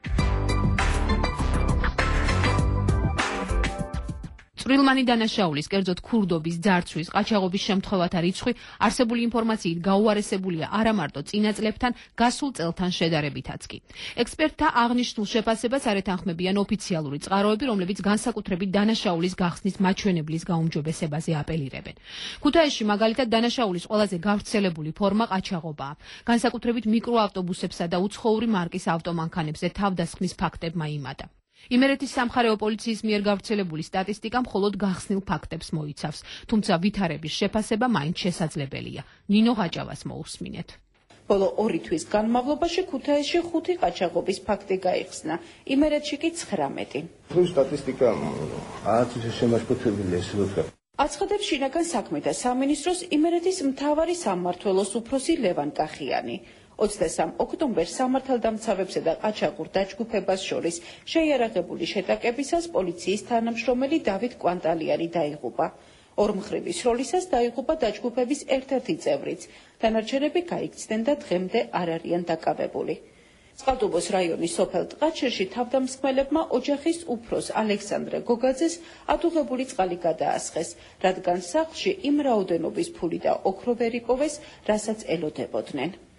წვრილმანი დანაშაულის, კერძოდ ქურდობის, ძარცვის, ყაჩაღობის შემთხვევათა რიცხვი არსებული ინფორმაციით გაუარესებულია არა მარტო წინა წლებთან, გასულ წელთან შედარებითაც კი. ექსპერტთა აღნიშნულ შეფასებას არ ეთანხმებიან ოფიციალური წყაროები, რომლებიც განსაკუთრებით დანაშაულის გახსნის მაჩვენებლის გაუმჯობესებაზე აპელირებენ. ქუთაისში მაგალითად დანაშაულის ყველაზე გავრცელებული ფორმა ყაჩაღობაა. განსაკუთრებით მიკროავტობუსებსა და უცხოური მარკის ავტომანქანებზე თავდასხმის ფაქტებმა იმატა. იმერეთის სამხარეო პოლიციის მიერ გავრცელებული სტატისტიკა მხოლოდ გახსნილ ფაქტებს მოიცავს, თუმცა ვითარების შეფასება მაინც შესაძლებელია. ნინო ღაჭავას მოусმინეთ. ბოლო ორი თვის განმავლობაში ქუთაისში ხუთი ყაჩაღობის ფაქტი გაიხსნა, იმერეთში კი ცხრამეტი. სტატისტიკა არც ისე შემაშფოთებელია ეს როცა. აცხადებს შინაგან საქმეთა სამინისტროს იმერეთის მთავარი სამმართველოს უფროსი ლევან კახიანი. ოცდასამ ოქტომბერს სამართალდამცავებსა და ყაჩაღურ დაჯგუფებას შორის შეიარაღებული შეტაკებისას პოლიციის თანამშრომელი დავით კვანტალიანი დაიღუპა. ორმხრივი სროლისას დაიღუპა დაჯგუფების ერთ-ერთი წევრიც. დანარჩენები გაიქცნენ და დღემდე არ არიან დაკავებული. წყალტუბოს რაიონის სოფელ ტყაჩერში თავდამსხმელებმა ოჯახის უფროს ალექსანდრე გოგაძეს ატუღებული წყალი გადაასხეს, რადგან სახლში იმ რაოდენობის ფული და ოქრო ვერ იპოვეს, რასაც ელოდებოდნენ.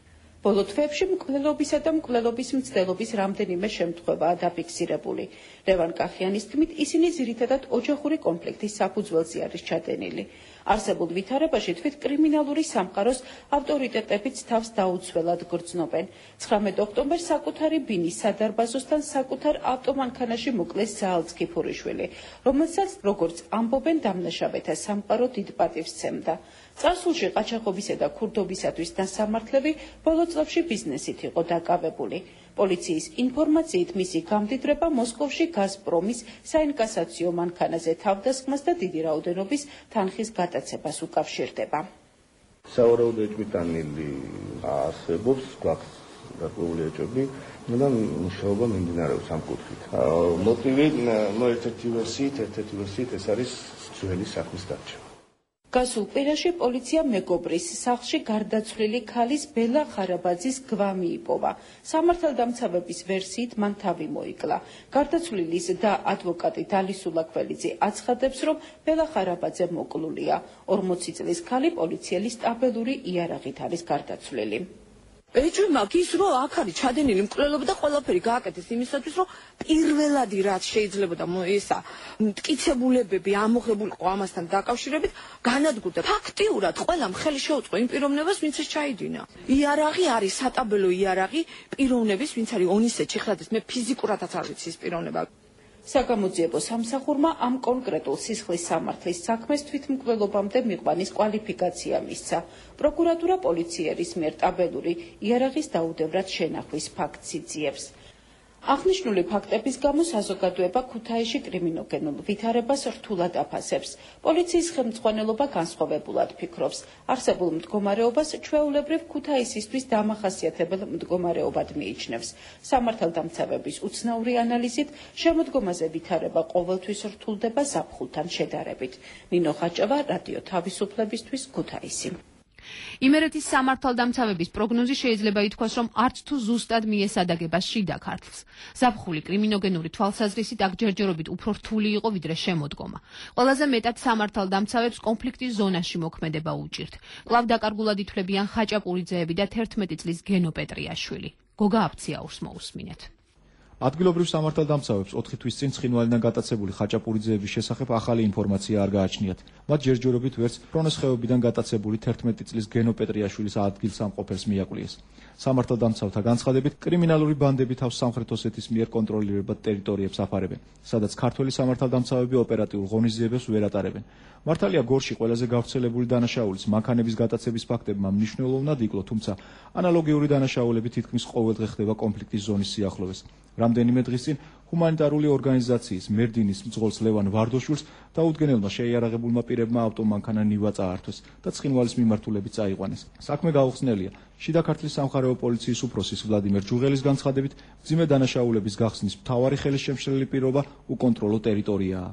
ბოლო თვეებში მკვლელობისა და მკვლელობის მცდელობის რამდენიმე შემთხვევაა დაფიქსირებული. ლევან კახიანის თქმით, ისინი ძირითადად ოჯახური კონფლიქტის საფუძველზე არის ჩადენილი. არსებულ ვითარებაში თვით კრიმინალური სამყაროს ავტორიტეტებიც თავს დაუცველად გრძნობენ. ცხრამეტ ოქტომბერს საკუთარი ბინის სადარბაზოსთან საკუთარ ავტომანქანაში მოკლეს ზაალ ცქიფურიშვილი, რომელსაც როგორც ამბობენ დამნაშავეთა სამყარო დიდ პატივს სცემდა. წარსულში ყაჩაღობისა და ქურდობისათვის დასამართლები ბოლო წლებში ბიზნესით იყო დაკავებული. პოლიციის ინფორმაციით მისი გამდიდრება მოსკოვში გაზპრომის საინკასაციო მანქანაზე თავდასხმას და დიდი რაოდენობის თანხის გადაცემას უკავშირდება. სავარაუდო ეჭვმიტანილი არსებობს, გვაქვს დაკავებული ეჭვები, მაგრამ მუშაობა მიმდინარეობს ამ კუთხით. მოტივი, ნუ ერთ-ერთი ვერსიით, ერთ-ერთი ვერსიით ეს არის ძველი საქმის დარჩევა. გასულ კვირაში პოლიცია მეგობრის სახლში გარდაცვლილი ქალის ბელა ხარაბაძის გვამი იპოვა. სამართალდამცავების ვერსიით მან თავი მოიკლა. გარდაცვლილის და ადვოკატი დალისულა ქველიძე აცხადებს, რომ ბელა ხარაბაძე მოკლულია. ორმოცი წლის ქალი პოლიციელის სტაბილური იარაღით არის გარდაცვლილი. ეჭვი მაქვს ის, რომ აქ არის ჩადენილი მკვლელობა და ყველაფერი გააკეთეს იმისათვის, რომ პირველადი რაც შეიძლება და ისა მტკიცებულებები ამოღებულიყო ამასთან დაკავშირებით, განადგურდა. ფაქტიურად ყველამ ხელი შეუწყო იმ პიროვნებას, ვინც ეს ჩაიდინა. იარაღი არის სატაბელო იარაღი პიროვნების, ვინც არის ონისე ჩიხრაძის, მე ფიზიკურადაც არ ვიცი ის პიროვნება. საგამოძიებო სამსახურმა ამ კონკრეტულ სისხლის სამართლის საქმეს თვითმკვლელობამდე მიყვანის კვალიფიკაცია მისცა. პროკურატურა პოლიციერის მიერ ტაბელური იარაღის დაუდევრად შენახვის ფაქტს იძიებს. აღნიშნული ფაქტების გამო საზოგადოება ქუთაისში კრიმინოგენულ ვითარებას რთულად აფასებს. პოლიციის ხელმძღვანელობა განსხვავებულად ფიქრობს. არსებულ მდგომარეობას ჩვეულებრივ ქუთაისისთვის დამახასიათებელ მდგომარეობად მიიჩნევს. სამართალდამცავების უცნაური ანალიზით შემოდგომაზე ვითარება ყოველთვის რთულდება ზაფხულთან შედარებით. ნინო ხაჭევა, რადიო თავისუფლებისთვის, ქუთაისი. იმერეთის სამართალდამცავების პროგნოზი შეიძლება ითქვას, რომ არც თუ ზუსტად მიესადაგება შიდა ქართლს. ზაფხული კრიმინოგენური თვალსაზრისით აქ ჯერჯერობით უფრო რთული იყო ვიდრე შემოდგომა. ყველაზე მეტად სამართალდამცავებს კონფლიქტის ზონაში მოქმედება უჭირთ. კვლავ დაკარგულად ითვლებიან ხაჭაპურიძეები და თერთმეტი წლის გენო პეტრიაშვილი. გოგა აფციაურს მოусმინეთ. ადგილობრივ სამართალდამცავებს ოთხი თვის წინ ცხინვალიდან გატაცებული ხაჭაპურიძეების შესახებ ახალი ინფორმაცია არ გააჩნიათ. მათ ჯერჯერობით ვერც ფრონეს ხეობიდან გატაცებული თერთმეტი წლის გენო პეტრიაშვილის ადგილსამყოფელს მიაკლიეს. სამართალდამცავთა განცხადებით, კრიმინალური ბანდები თავს სამხრეთ ოსეთის მიერ კონტროლირებად ტერიტორიებს აფარებენ, სადაც ქართველი სამართალდამცავები ოპერატიულ ღონისძიებებს ვერ ატარებენ. მართალია გორში ყველაზე გავრცელებული დანაშაულის მანქანების გატაცების ფაქტებმა მნიშვნელოვნად იკლო, თუმცა ანალოგიური დანაშაულები თითქმის ყოველდღე ხდება კონფლიქტის ზონის სიახლოვეს. რამდენიმე დღის წინ ჰუმანიტარული ორგანიზაციის მერდინის მძღოლს ლევან ვარდოშვილს დაუდგენელმა შეიარაღებულმა პირებმა ავტომანქანა ნივა წაართვეს და ცხინვალის მიმართულებით წაიყვანეს. საქმე გაუხსნელია. შიდა ქართლის სამხარეო პოლიციის უფროსის ვლადიმერ ჯუღელის განცხადებით, მძიმე დანაშაულების გახსნის მთავარი ხელისშემშლელი პირობა უკონტროლო ტერიტორიაა.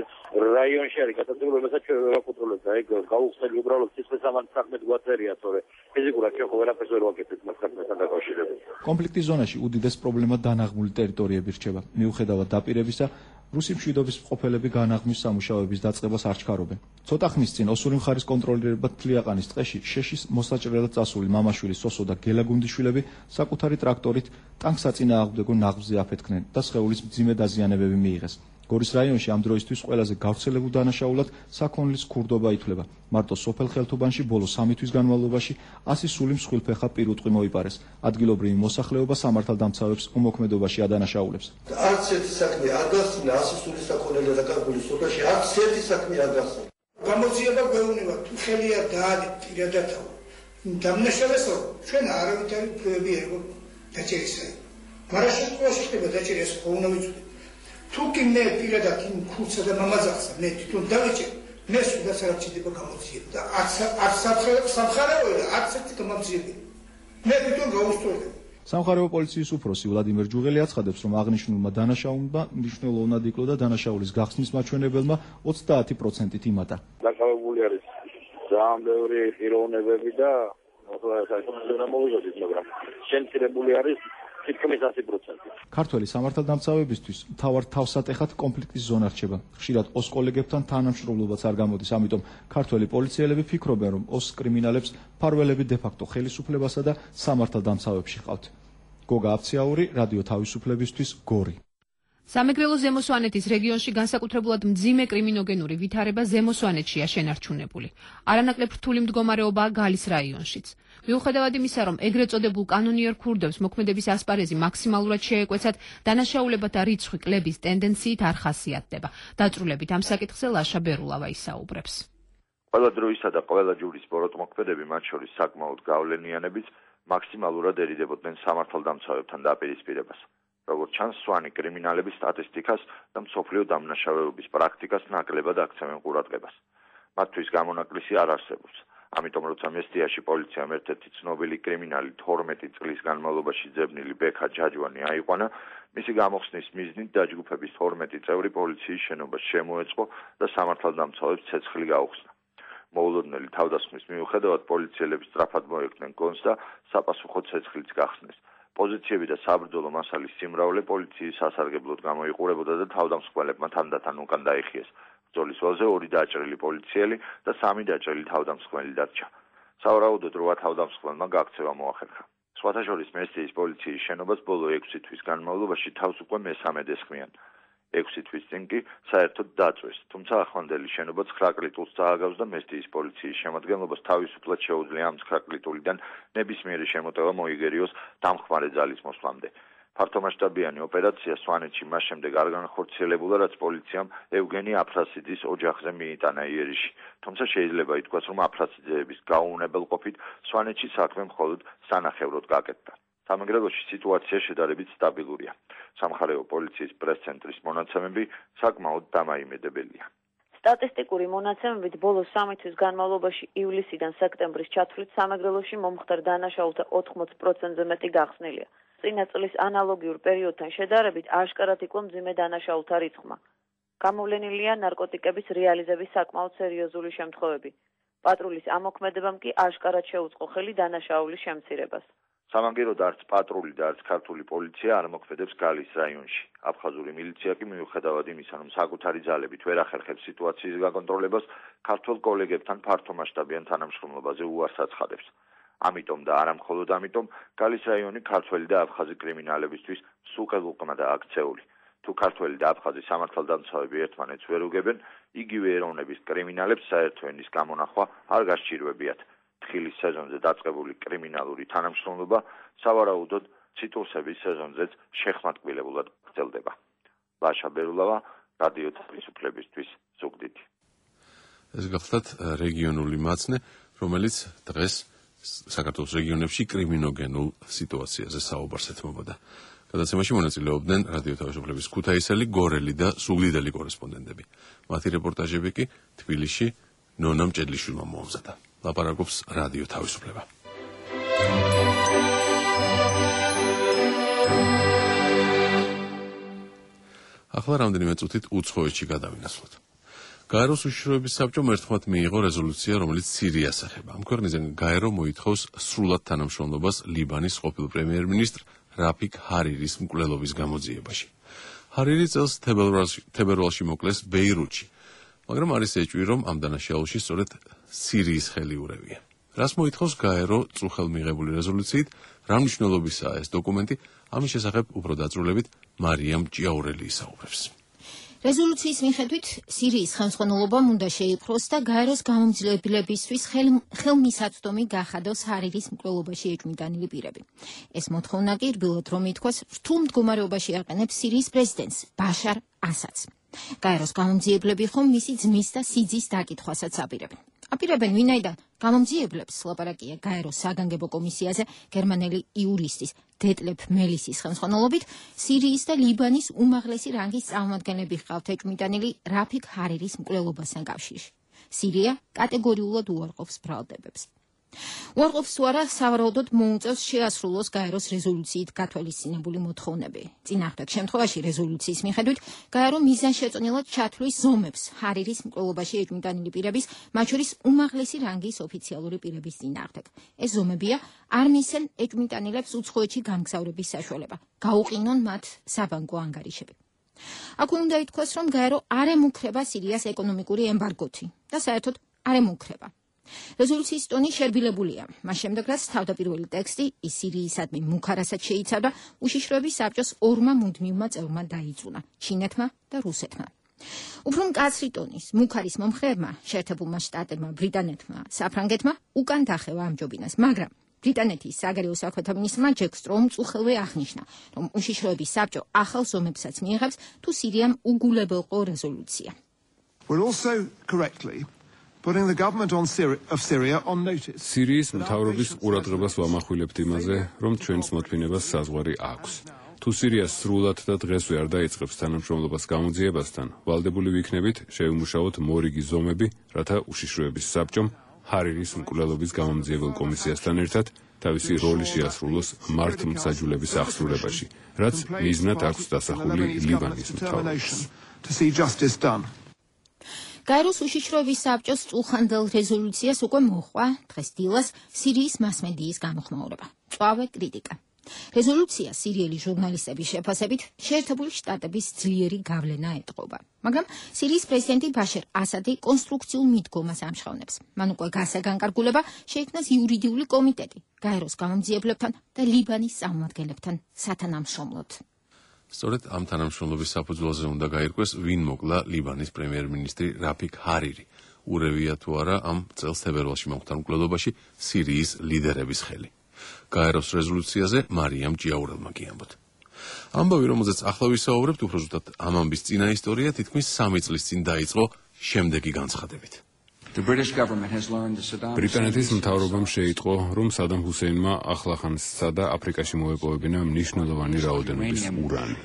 რაიონში არის გადაწყვეტილებასაც ჩვენ ვერ ვაკონტროლებთ, აი გაუხსნელი უბრალოდ სისხლის სამართლის საქმე გვაწერია, თორე ფიზიკურად ჩვენ ხო ვერაფერს ვერ ვაკეთებთ მას საქმესთან დაკავშირებით. კონფლიქტის ზონაში უდიდეს პრობლემა დანაღმული ტერიტორიები რჩება. მიუხედავად დაპირებისა, რუსი მშვიდობის მყოფელები განაღმვის სამუშაოების დაწყებას არ ჩქარობენ. ცოტა ხნის წინ ოსური მხარის კონტროლირებად თლიაყანის ტყეში შეშის მოსაჭრელად წასული მამაშვილი სოსო და გელა გუნდიშვილები საკუთარი ტრაქტორით ტანკს საწინააღმდეგო ნაღმზე აფეთქნენ და სხეულის მძიმე დაზიანებები მიიღეს. გორის რაიონში ამ დროისთვის ყველაზე გავრცელებულ დანაშაულად საქონლის ქურდობა ითვლება. მარტო სოფელ ხელთუბანში ბოლო სამი თვის განმავლობაში ასი სული მსხვილფეხა პირუტყვი მოიპარეს. ადგილობრივი მოსახლეობა სამართალდამცავებს უმოქმედობაში ადანაშაულებს. არც ერთი საქმე არ გასულა ასი სული საქონელი დაკარგული სოფელში, არც ერთი საქმე არ გასულა. გამოძიება გვეუბნება, თუ ხელი არ დაადეთ პირადად დამნაშავესო, ჩვენ არავითარი უფლებები ერგო დაჭერისაა. მაგრამ შემთხვევაში ხდება დაჭერა, ეს ხო უნდა ვიცოდეთ. თუ კი მე პირადად იმ ქურცსა და მამაძახსა მე თვითონ დავეჭერ, მე სულ დასარჩიდება გამოძიება და არც არც სამხარეო და არც ერთი გამოძიება. მე თვითონ გავუსწორებ. სამხარეო პოლიციის უფროსი ვლადიმერ ჯუღელი აცხადებს, რომ აღნიშნულმა დანაშაულმა მნიშვნელოვნად იკლო და დანაშაულის გახსნის მაჩვენებელმა ოცდაათი პროცენტით იმატა. დაკავებული არის ძალიან ბევრი პიროვნებები და მოხდა საერთოდ მოვიგოთ, მაგრამ შემცირებული არის თითქმის ათი პროცენტი. ქართველი სამართალდამცავებისთვის მთავარ თავსატეხად კონფლიქტის ზონა რჩება. ხშირად ოს კოლეგებთან თანამშრომლობაც არ გამოდის, ამიტომ ქართველი პოლიციელები ფიქრობენ, რომ ოს კრიმინალებს ფარველები დე-ფაქტო ხელისუფლებასა და სამართალდამცავებში ყავთ. გოგა აფციაური, რადიო თავისუფლებისთვის, გორი. სამეგრელო ზემო-სვანეთის რეგიონში განსაკუთრებულად მძიმე კრიმინოგენური ვითარება ზემო-სვანეთშია შენარჩუნებული. არანაკლებ რთული მდგომარეობაა გალის რაიონშიც. მიუხედავად იმისა, რომ ეგრეთ წოდებულ კანონიერ ქურდებს მოქმედების ასპარეზი მაქსიმალურად შეეკვეცათ, დანაშაულებათა რიცხვი კლების ტენდენციით არ ხასიათდება. დაწვრილებით ამ საკითხზე ლაშა ბერულავა ისაუბრებს. ყველა დროისა და ყველა ჯურის ბოროტმოქმედები, მათ შორის საკმაოდ გავლენიანებიც, მაქსიმალურად ერიდებოდნენ სამართალდამცავებთან დაპირისპირებას. როგორც ჩანს, სვანი კრიმინალების სტატისტიკას და მსოფლიო დამნაშავეობის პრაქტიკას ნაკლებად აქცევენ ყურადღებას. მათთვის გამონაკლისი არ არსებობს. ამიტომ როცა მესტიაში პოლიციამ ერთ-ერთი ცნობილი კრიმინალი თორმეტი წლის განმავლობაში ძებნილი ბექა ჯაჯვანი აიყვანა, მისი გამოხსნის მიზნით დაჯგუფების თორმეტი წევრი პოლიციის შენობას შემოეწყო და სამართალდამცავებს ცეცხლი გაუხსნა. მოულოდნელი თავდასხმის მიუხედავად პოლიციელები სწრაფად მოექნენ გონს და საპასუხო ცეცხლიც გახსნეს. პოზიციები და საბრძოლო მასალის სიმრავლე პოლიციის სასარგებლოდ გამოიყურებოდა და თავდამსხმელებმა თანდათან უკან დაიხიეს. ბრძოლის ველზე ორი დაჭრილი პოლიციელი და სამი დაჭრილი თავდამსხმელი დარჩა. სავარაუდოდ რვა თავდამსხმელმა გაქცევა მოახერხა. სხვათა შორის მესტიის პოლიციის შენობას ბოლო ექვსი თვის განმავლობაში თავს უკვე მესამე ესხმიან. ექვსი თვის წინ კი საერთოდ დაწვეს, თუმცა ახლანდელი შენობა ცხრა კლიტულს წააგავს და მესტიის პოლიციის შემადგენლობას თავისუფლად შეუძლია ამ ცხრა კლიტულიდან ნებისმიერი შემოტევა მოიგერიოს დამხმარე ძალის მოსვლამდე. ფართომასშტაბიანი ოპერაცია სვანეთში მას შემდეგ არ განხორციელებულა, რაც პოლიციამ ევგენი აფრასიძის ოჯახზე მიიტანა იერიში. თუმცა შეიძლება ითქვას, რომ აფრასიძეების გაუუნებელყოფით სვანეთში საქმე მხოლოდ სანახევროდ გაკეთდა. სამეგრელოში სიტუაცია შედარებით სტაბილურია. სამხარეო პოლიციის პრეს-ცენტრის მონაცემები საკმაოდ დამაიმედებელია. სტატისტიკური მონაცემებით ბოლო სამი თვის განმავლობაში ივლისიდან სექტემბრის ჩათვლით სამეგრელოში მომხდარ დანაშაულთა ოთხმოც პროცენტზე მეტი გახსნილია. წინა წლის ანალოგიურ პერიოდთან შედარებით აშკარად იყო მძიმე დანაშაულთა რიცხვმა. გამოვლენილია ნარკოტიკების რეალიზების საკმაოდ სერიოზული შემთხვევები. პატრულის ამოქმედებამ კი აშკარად შეუწყო ხელი დანაშაულის შემცირებას. სამაგეროდ არც პატრული და არც ქართული პოლიცია არ მოქმედებს გალის რაიონში. აფხაზური მილიცია კი მიუხედავად იმისა, რომ საკუთარი ძალებით ვერ ახერხებს სიტუაციის გაკონტროლებას, ქართულ კოლეგებთან ფართომასშტაბიან თანამშრომლობაზე უარს აცხადებს. ამიტომ და არა მხოლოდ ამიტომ, გალის რაიონი ქართველი და აფხაზი კრიმინალებისთვის სუყელუყმა და აქცეული. თუ ქართველი და აფხაზი სამართალდამცავები ერთმანეთს ვერ უგებენ, იგივე ეროვნების კრიმინალებს საერთო ენის გამონახვა არ გასჭირვებიათ. თხილის სეზონზე დაწყებული კრიმინალური თანამშრომლობა სავარაუდოდ ციტრუსების სეზონზეც შეხმატკბილებულად გრძელდება. ლაშა ბერულავა, რადიო თავისუფლებისთვის, ზუგდიდი. ეს გახლდათ რეგიონული მაცნე, რომელიც დღეს საქართველოს რეგიონებში კრიმინოგენულ სიტუაციაზე საუბარს ეთმობოდა. გადაცემაში მონაწილეობდნენ რადიო თავისუფლების ქუთაისელი, გორელი და სუგდიდელი კორესპონდენტები. მათი რეპორტაჟები კი თბილისში ნონა მჭედლიშვილმა მოამზადა. ლაპარაკობს რადიო თავისუფლება. ახლა რამდენიმე წუთით უცხოეთში გადავინაცვლოთ. გაეროს უშიშროების საბჭომ ერთხმად მიიღო რეზოლუცია, რომელიც სირიას ეხება. ამ ქვეყნიდან გაერო მოითხოვს სრულად თანამშრომლობას ლიბანის ყოფილ პრემიერ-მინისტრ რაფიკ ჰარირის მკვლელობის გამოძიებაში. ჰარირი წელს თებერვალში მოკლეს ბეირუთში, მაგრამ არის ეჭვი, რომ ამ დანაშაულში სწორედ სირიის ხელი ურევია. რას მოითხოვს გაერო წუხელ მიღებული რეზოლუციით, რა მნიშვნელობისაა ეს დოკუმენტი, ამის შესახებ უფრო დაწვრილებით მარიამ ჭიაურელი ისაუბრებს. რეზოლუციის მიხედვით სირიის ხელმძღვანელობამ უნდა შეიპყროს და გაეროს გამომძიებლებისთვის ხელმისაწვდომი გახადოს ჰარირის მკვლელობაში ეჭვმიტანილი პირები. ეს მოთხოვნა კი რბილად რომ ითქვას, რთულ მდგომარეობაში აყენებს სირიის პრეზიდენტს ბაშარ ასადს. გაეროს გამომძიებლები ხომ მისი ძმის და სიძის დაკითხვასაც აპირებენ. აპირებენ ვინაიდან გამომძიებლებს ლაპარაკია გაეროს საგანგებო კომისიაზე გერმანელი იურისტის დეტლეფ მელისის ხელმძღვანელობით სირიის და ლიბანის უმაღლესი რანგის წარმომადგენლები ჰყავთ ეჭვმიტანილი რაფიკ ჰარირის მკვლელობასთან კავშირში. სირია კატეგორიულად უარყოფს ბრალდებებს. უარყოფს თუ არა სავარაუდოდ მოუწევს შეასრულოს გაეროს რეზოლუციით გათვალისწინებული მოთხოვნები. წინააღმდეგ შემთხვევაში რეზოლუციის მიხედვით გაერო მიზანშეწონილად ჩათვლის ზომებს ჰარირის მკვლელობაში ეჭვმიტანილი პირების, მათ შორის უმაღლესი რანგის ოფიციალური პირების წინააღმდეგ. ეს ზომებია არ მისცენ ეჭვმიტანილებს უცხოეთში გამგზავრების საშუალება, გაუყინონ მათ საბანკო ანგარიშები. აქ უნდა ითქვას, რომ გაერო არ ემუქრება სირიას ეკონომიკური ემბარგოთი და საერთოდ არ ემუქრება. რეზოლუციის ტონი შერბილებულია, მას შემდეგ რაც თავდაპირველი ტექსტი ის სირიისადმი მუქარასაც შეიცავდა, უშიშროების საბჭოს ორმა მუდმივმა წევრმა დაიწუნა, ჩინეთმა და რუსეთმა. უფრო მკაცრი ტონის მუქარის მომხრეებმა, შეერთებულმა შტატებმა, ბრიტანეთმა, საფრანგეთმა უკან დახევა ამჯობინას, მაგრამ ბრიტანეთის საგარეო საქმეთა მინისტრმა ჯეკ სტრომ უხელვე აღნიშნა, რომ უშიშროების საბჭო ახალ ზომებსაც მიიღებს, თუ სირიამ უგულებელყო რეზოლუცია. We're also correctly putting the government on Syria, of Syria on notice. სირიის მთავრობის ყურადღებას ვამახვილებთ იმაზე, რომ ჩვენს მოთმინებას საზღვარი აქვს. თუ სირია სრულად და დღესვე არ დაიწყებს თანამშრომლობას გამოძიებასთან, ვალდებული ვიქნებით შევიმუშაოთ მორიგი ზომები, რათა უშიშროების საბჭომ ჰარირის მკვლელობის გამომძიებელ კომისიასთან ერთად თავისი როლი შეასრულოს მართლმსაჯულების აღსრულებაში, რაც მიზნად აქვს დასახული ლიბანის მთავრობას. გაეროს უშიშროების საბჭოს წუხანდელ რეზოლუციას უკვე მოჰყვა დღეს დილას სირიის მასმედიის გამოხმაურება. წვავე კრიტიკა. რეზოლუცია სირიელი ჟურნალისტების შეფასებით შეერთებული შტატების ძლიერი გავლენა ეტყობა. მაგრამ სირიის პრეზიდენტი ბაშარ ასადი კონსტრუქციულ მიდგომას ამჟღავნებს. მან უკვე გასაგანგარგულება შეიქმნას იურიდიული კომიტეტი გაეროს გამომძიებლებთან და ლიბანის წარმომადგენლებთან სათანამშრომლოდ. სწორედ ამ თანამშრომლობის საფუძველზე უნდა გაირკვეს, ვინ მოკლა ლიბანის პრემიერ-მინისტრი რაფიქ ჰარირი. ურევია თუ არა ამ წელს თებერვალში მომხდარ მკვლელობაში სირიის ლიდერების ხელი. გაეროს რეზოლუციაზე მარიამ ჭიაურელმა კი ამბობთ. ამბავი, რომელზეც ახლა ვისაუბრებთ, უფრო ზუსტად ამ ამბის წინა ისტორია თითქმის სამი წლის წინ დაიწყო შემდეგი განცხადებით. ბრიტანეთის მთავრობამ შეიტყო, რომ სადამ ჰუსეინმა ახლახანსა და აფრიკაში მოეპოვებინა მნიშვნელოვანი რაოდენობის ურანი.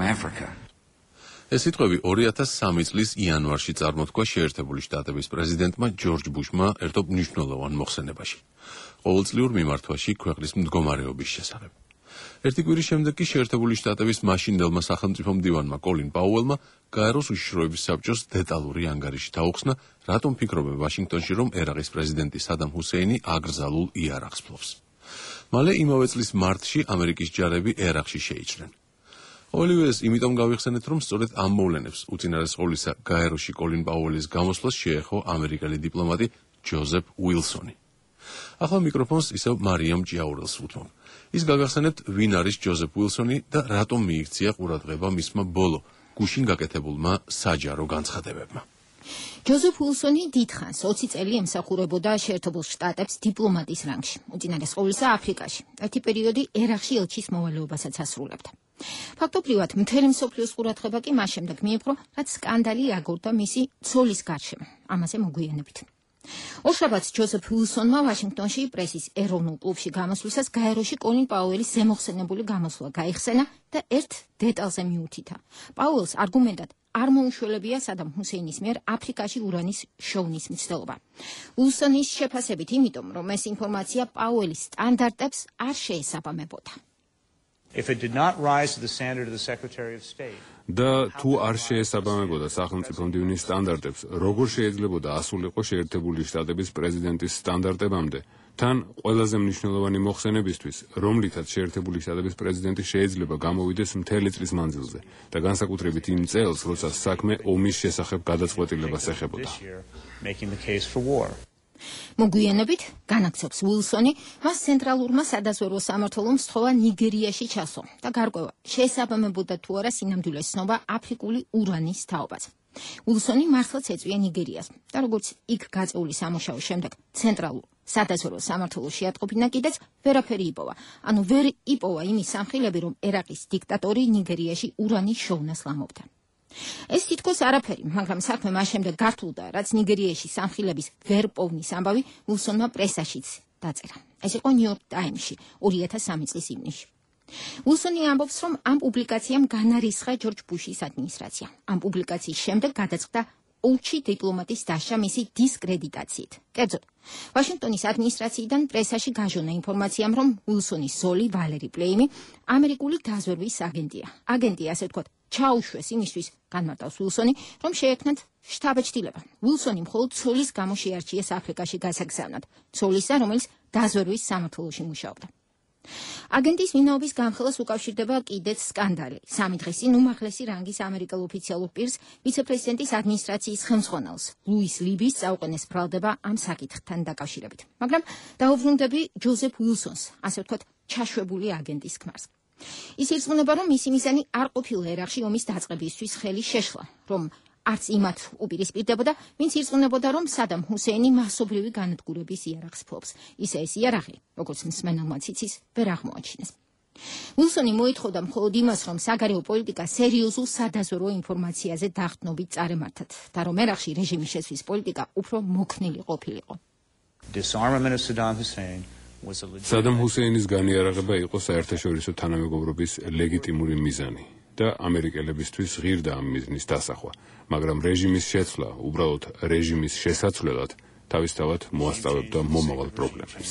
ეს სიტყვები ორი ათას სამი წლის იანვარში წარმოთქვა შეერთებული შტატების პრეზიდენტმა ჯორჯ ბუშმა ერთობ მნიშვნელოვან მოხსენებაში. ყოველწლიურ მიმართვაში ქვეყნის მდგომარეობის შესახებ. ერთი კვირის შემდეგ კი შეერთებული შტატების მაშინდელმა სახელმწიფო მდივანმა კოლინ პაუელმა გაეროს უშიშროების საბჭოს დეტალური ანგარიში დაუხსნა, რატომ ფიქრობენ ვაშინგტონში, რომ ერაყის პრეზიდენტი სადამ ჰუსეინი აგრძალულ იარაღს ფლობს. მალე იმავე წლის მარტში ამერიკის ჯარები ერაყში შეიჭრნენ. ყოველივე ეს იმიტომ გავიხსენეთ, რომ სწორედ ამ მოვლენებს უწინარეს ყოვლისა გაეროში კოლინ პაუელის გამოსვლას შეეხო ამერიკელი დიპლომატი ჯოზეფ უილსონი. ახლა მიკროფონს ისევ მარიამ ჭიაურელს ვუთმობ. ის გაგახსენებთ, ვინ არის ჯოზეფ უილსონი და რატომ მიიქცია ყურადღება მისმა ბოლო გუშინ გაკეთებულმა საჯარო განცხადებებმა. ჯოზეფ უილსონი დიდხანს ოცი წელი ემსახურებოდა შეერთებულ შტატებს დიპლომატის რანგში, უწინარეს ყოვლისა აფრიკაში. ერთი პერიოდი ერაყში ელჩის მოვალეობასაც ასრულებდა. ფაქტობრივად, მთელი მსოფლიოს ყურადღება კი მას შემდეგ მიიპყრო, რაც სკანდალი აგორდა მისი ცოლის გარშემო. ამაზე მოგვიანებით. ორშაბათს ჯოზეფ უილსონმა ვაშინგტონში პრესის ეროვნულ კლუბში გამოსვლისას გაეროში კოლინ პაუელის ზემოხსენებული გამოსვლა გაიხსენა და ერთ დეტალზე მიუთითა. პაუელს არგუმენტად არ მოუშველებია სადამ ჰუსეინის მიერ აფრიკაში ურანის შოვნის მცდელობა. უილსონის შეფასებით იმიტომ, რომ ეს ინფორმაცია პაუელის სტანდარტებს არ შეესაბამებოდა. If it did not rise to the standard of the Secretary of State. და თუ არ შეესაბამებოდა სახელმწიფო მდივნის სტანდარტებს, როგორ შეიძლებოდა ასულიყო შეერთებული შტატების პრეზიდენტის სტანდარტებამდე? თან ყველაზე მნიშვნელოვანი მოხსენებისთვის, რომლითაც შეერთებული შტატების პრეზიდენტი შეიძლება გამოვიდეს მთელი წლის მანძილზე და განსაკუთრებით იმ წელს, როცა საქმე ომის შესახებ გადაწყვეტილებას ეხებოდა. მოგვიანებით, განაგცობს უილსონი, მას ცენტრალურმა სადაზვერვო სამმართველომ სთხოვა ნიგერიაში ჩასო და გარკვევა შეესაბამებოდა თუ არა სინამდვილეს ცნობა აფრიკული ურანის თაობას. უილსონი მართლაც ეწვია ნიგერიას და როგორც იქ გაწეული სამუშაოს შემდეგ ცენტრალურ სადაზვერვო სამმართველოში ატყობინა კიდეც ვერაფერი იპოვა. ანუ ვერ იპოვა იმის სამხილები, რომ ერაყის დიქტატორი ნიგერიაში ურანის შოვნას ლამობდა. ეს თითქოს არაფერი, მაგრამ საქმე მას შემდეგ გართულდა, რაც ნიგერიაში სამხილების ვერ პოვნის ამბავი უილსონმა პრესაშიც დაწერა. ეს იყო ნიუ-იორკ ტაიმსში ორი ათას სამი წლის ივნისში. უილსონი ამბობს, რომ ამ პუბლიკაციამ განარისხა ჯორჯ ბუშის ადმინისტრაცია. ამ პუბლიკაციის შემდეგ გადაწყდა ოლქში დიპლომატის დასჯა მისი დისკრედიტაციით. კერძოდ, ვაშინგტონის ადმინისტრაციიდან პრესაში გაჟონა ინფორმაციამ, რომ უილსონის ზოლი ვალერი პლეიმი ამერიკული დაზვერვის აგენტია. აგენტი, ასე ვთქვათ, ჩაუშვეს იმისთვის, განმარტავს უილსონი, რომ შეექმნათ შტაბ-ჭრილება. უილსონი მხოლოდ ცოლის გამო შეარჩიეს აფრიკაში გასაგზავნად, ცოლისა, რომელიც დაზვერვის სამმართველოში მუშაობდა. აგენტის ვინაობის გამხელას უკავშირდება კიდეც სკანდალი. სამი დღის წინ უმაღლესი რანგის ამერიკელ ოფიციალურ პირს, ვიცე-პრეზიდენტის ადმინისტრაციის ხელმძღვანელს, ლუის ლიბის წაუყენეს ბრალდება ამ საკითხთან დაკავშირებით. მაგრამ დაუბრუნდები ჯოზეფ უილსონს, ასე ვთქვათ, ჩაშვებული აგენტის ქმარს. ის ირწმუნება, რომ მისი მიზანი არ ყოფილა ერაყში ომის დაწყებისთვის ხელი შეშლა, რომ არც იმათ უპირისპირდებოდა, ვინც ირწმუნებოდა, რომ სადამ ჰუსეინი მასობრივი განადგურების იარაღს ფლობს. ისე ეს იარაღი, როგორც მსმენელმა ციცის, ვერ აღმოაჩინეს. უილსონი მოითხოვდა მხოლოდ იმას, რომ საგარეო პოლიტიკა სერიოზულ სადაზვერვო ინფორმაციაზე დახტნობით წარემართათ და რომ ერაყში რეჟიმის შეცვლის პოლიტიკა უფრო მოქნილი ყოფილიყო. Disarmament of Saddam Hussein სადამ ჰუსეინის განიარაღება იყო საერთაშორისო თანამეგობრობის ლეგიტიმური მიზანი და ამერიკელებისთვის ღირდა ამ მიზნის დასახვა, მაგრამ რეჟიმის შეცვლა უბრალოდ რეჟიმის შესაცვლელად თავისთავად მოასწავებდა მომავალ პრობლემებს.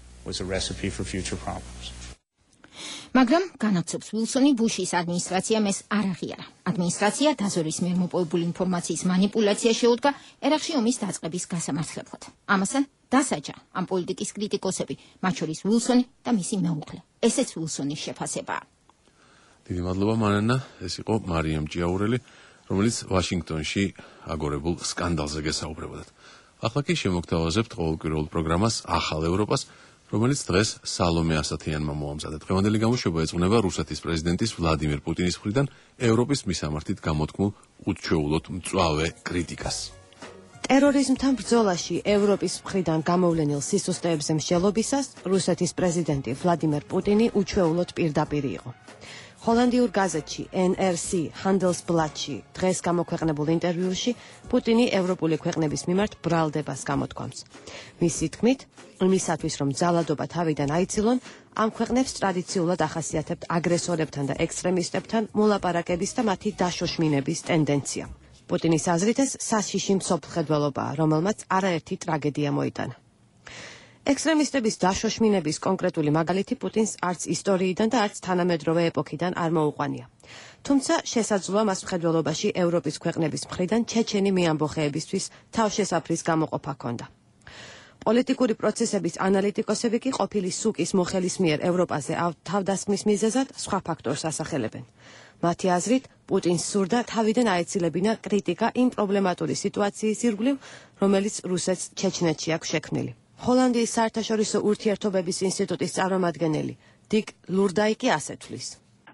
მაგრამ განაცობს უილსონი, ბუშის ადმინისტრაციამ ეს არ აღიარა. ადმინისტრაცია დაზვერვის მიერ მოპოვებული ინფორმაციის манипуляცია შეუდგა ერაყში ომის დაწყების გასამართლებლად. ამასთან დასაჯა ამ პოლიტიკის კრიტიკოსები, მათ შორის უილსონი და მისი მეუღლე. ესეც უილსონის შეფასებაა. დიდი მადლობა მანანა, ეს იყო მარიამ ჭიაურელი, რომელიც ვაშინგტონში აგორებულ სკანდალზე გესაუბრებოდათ. ახლა კი შემოგთავაზებთ ყოველკვირეულ პროგრამას ახალ ევროპას, რომელიც დღეს სალომე ასათიანმა მოამზადა. დღევანდელი გამოშვება ეძღვნება რუსეთის პრეზიდენტის ვლადიმირ პუტინის მხრიდან ევროპის მისამართით გამოთქმულ უჩვეულოდ მწვავე კრიტიკას. ტერორიზმთან ბრძოლაში ევროპის მხრიდან გამოვლენილ სისუსტეებზე მსჯელობისას რუსეთის პრეზიდენტი ვლადიმირ პუტინი უჩვეულოდ პირდაპირ იყო. ჰოლანდიურ გაზეთში ენ არ სი Handelsblatt-ში დღეს გამოქვეყნებულ ინტერვიუში პუტინი ევროპული ქვეყნების მიმართ ბრალდებას გამოთქვამს. მისი თქმით, იმისათვის რომ ძალადობა თავიდან აიცილონ, ამ ქვეყნებს ტრადიციულად ახასიათებთ აგრესორებთან და ექსტრემისტებთან მოლაპარაკების და მათი დაშოშმინების ტენდენცია. პუტინის აზრით ეს საშიში მსოფლმხედველობაა, რომელმაც არაერთი ტრაგედია მოიტანა. ექსტრემისტების დაშოშმინების კონკრეტული მაგალითი პუტინს არც ისტორიიდან და არც თანამედროვე ეპოქიდან არ მოუყვანია. თუმცა შესაძლოა მას მხედველობაში ევროპის ქვეყნების მხრიდან ჩეჩენი მეამბოხეებისთვის თავშესაფრის გამოყოფა ჰქონდა. პოლიტიკური პროცესების ანალიტიკოსები კი ყოფილი სუკის მოხელის მიერ ევროპაზე თავდასხმის მიზეზად სხვა ფაქტორს ასახელებენ. მათი აზრით, პუტინს სურდა თავიდან აეცილებინა კრიტიკა იმ პრობლემატური სიტუაციის ირგვლივ, რომელიც რუსეთს ჩეჩნეთში აქვს შექმნილი. ჰოლანდიის საერთაშორისო ურთიერთობების ინსტიტუტის წარმომადგენელი დიკ ლურდაიკი ასე თვლის.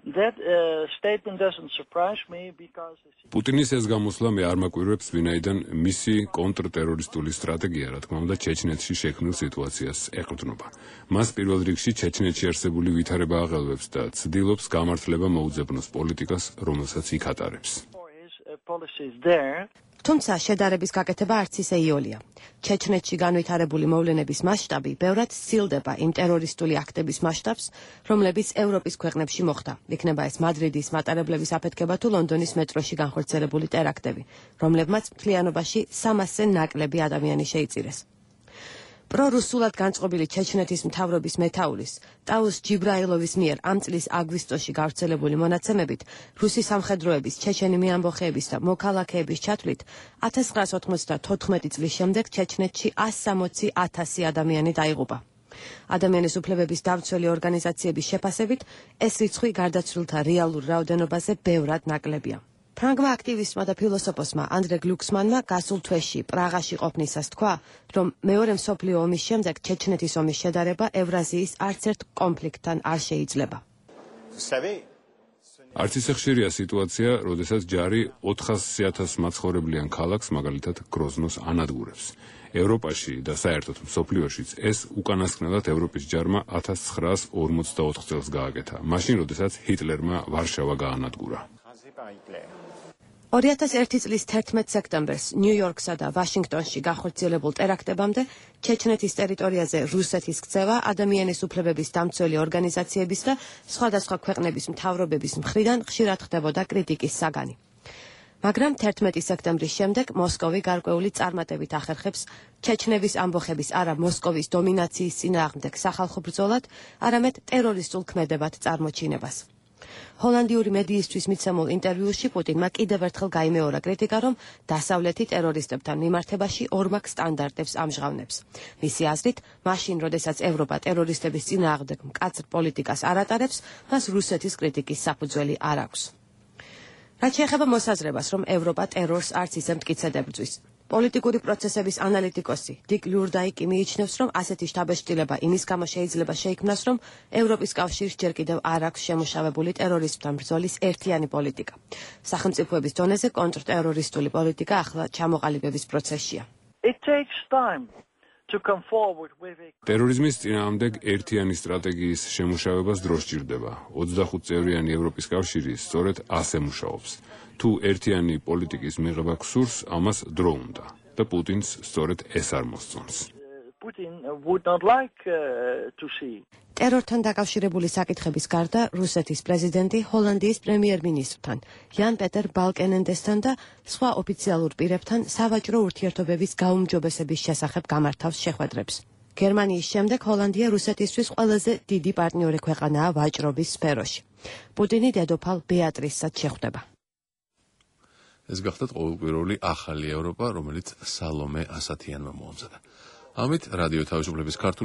პუტინის ეს გამოსვლა მე არ მაკვირვებს, ვინაიდან მისი კონტრტერორისტული სტრატეგია, რა თქმა უნდა, ჩეჩნეთში შექმნილ სიტუაციას ეყრდნობა. მას პირველ რიგში ჩეჩნეთში არსებული ვითარება აღელვებს და ცდილობს გამართლება მოუძებნოს პოლიტიკას, რომელსაც იქ ატარებს. თუმცა შედარების გაკეთება არც ისე იოლია. ჩეჩნეთში განვითარებული მოვლენების მასშტაბი ბევრად სცილდება იმ ტერორისტული აქტების მასშტაბს, რომლებიც ევროპის ქვეყნებში მოხდა. იქნება ეს მადრიდის მატარებლების აფეთქება თუ ლონდონის მეტროში განხორციელებული ტერაქტები, რომლებმაც მთლიანობაში სამასზე ნაკლები ადამიანი შეიწირეს. პრორუსულად განწყობილი ჩეჩნეთის მთავრობის მეთაურის ტაუს ჯიბრაილოვის მიერ ამ წლის აგვისტოში გავრცელებული მონაცემებით რუსი სამხედროების ჩეჩენი მეამბოხეების და მოქალაქეების ჩათვლით ათას ცხრაას ოთხმოცდათოთხმეტი წლის შემდეგ ჩეჩნეთში ასი სამოცი ათასი ადამიანი დაიღუპა. ადამიანის უფლებების დამცველი ორგანიზაციების შეფასებით ეს რიცხვი გარდაცვლილთა რეალურ რაოდენობაზე ბევრად ნაკლებია. ფრანგმა აქტივისტმა და ფილოსოფოსმა ანდრე გლუქსმანმა გასულ თვეში პრაღაში ყოფნისას თქვა, რომ მეორე მსოფლიო ომის შემდეგ ჩეჩნეთის ომის შედარება ევრაზიის არც ერთ კონფლიქტთან არ შეიძლება. არც ისე ხშირია სიტუაცია, როდესაც ჯარი ოთხასი ათას მაცხოვრებლიან ქალაქს, მაგალითად გროზნოს ანადგურებს. ევროპაში და საერთოდ მსოფლიოშიც ეს უკანასკნელად ევროპის ჯარმა ათას ცხრაას ორმოცდაოთხ წელს გააკეთა, მაშინ როდესაც ჰიტლერმა ვარშავა გაანადგურა. ორი ათას ერთი წლის თერთმეტ სექტემბერს ნიუ-იორკსა და ვაშინგტონში განხორციელებულ ტერაქტებამდე ჩეჩნეთის ტერიტორიაზე რუსეთის ქცევა ადამიანის უფლებების დამცველი ორგანიზაციების და სხვადასხვა ქვეყნების მთავრობების მხრიდან ხშირად ხდებოდა კრიტიკის საგანი. მაგრამ თერთმეტი სექტემბრის შემდეგ მოსკოვი გარკვეული წარმატებით ახერხებს ჩეჩნების ამბოხების არა მოსკოვის დომინაციის წინააღმდეგ სახალხო ბრძოლად, არამედ ტერორისტულ ქმედებად წარმოჩინებას. ჰოლანდიური მედიისთვის მიცემულ ინტერვიუში პუტინმა კიდევ ერთხელ გაიმეორა კრიტიკა, რომ დასავლეთი ტერორისტებთან მიმართებაში ორმაგ სტანდარტებს ამჟღავნებს. მისი აზრით, მაშინ, როდესაც ევროპა ტერორისტების წინააღმდეგ მკაცრ პოლიტიკას არ ატარებს, მას რუსეთის კრიტიკის საფუძველი არ აქვს. რაც შეეხება მოსაზრებას, რომ ევროპა ტერორს არც ისე მტკიცედ ებრძვის. პოლიტიკური პროცესების ანალიტიკოსი დიკ ლურდაიკი მიიჩნევს, რომ ასეთი შთაბეჭდილება იმის გამო შეიძლება შეიქმნას, რომ ევროპის კავშირს ჯერ კიდევ არ აქვს შემუშავებული ტერორიზმთან ბრძოლის ერთიანი პოლიტიკა. სახელმწიფოების დონეზე კონტრტერორისტული პოლიტიკა ახლა ჩამოყალიბების პროცესშია. It takes time to come forward with a ტერორიზმის წინააღმდეგ ერთიანი სტრატეგიის შემუშავებას დრო სჭირდება. ოცდახუთ წევრიანი ევროპის კავშირი სწორედ ასე მუშაობს. თუ ერთიანი პოლიტიკის მიღება გსურს, ამას დრო უნდა და პუტინს სწორედ ეს არ მოსწონს. Putin would not like uh, to see. ტერორთან დაკავშირებული საკითხების გარდა რუსეთის პრეზიდენტი ჰოლანდიის პრემიერ-მინისტრთან, იან პეტერ ბალკენენდესთან და სხვა ოფიციალურ პირებთან სავაჭრო ურთიერთობების გაუმჯობესების შესახებ გამართავს შეხვედრებს. გერმანიის შემდეგ ჰოლანდია რუსეთისთვის ყველაზე დიდი პარტნიორი ქვეყანაა ვაჭრობის სფეროში. პუტინი დედოფალ ბეატრისსაც შეხვდება. ეს გახლდათ ყოველკვირეული ახალი ევროპა, რომელიც სალომე ასათიანმა მოამზადა. ამით რადიო თავისუფლების ქართული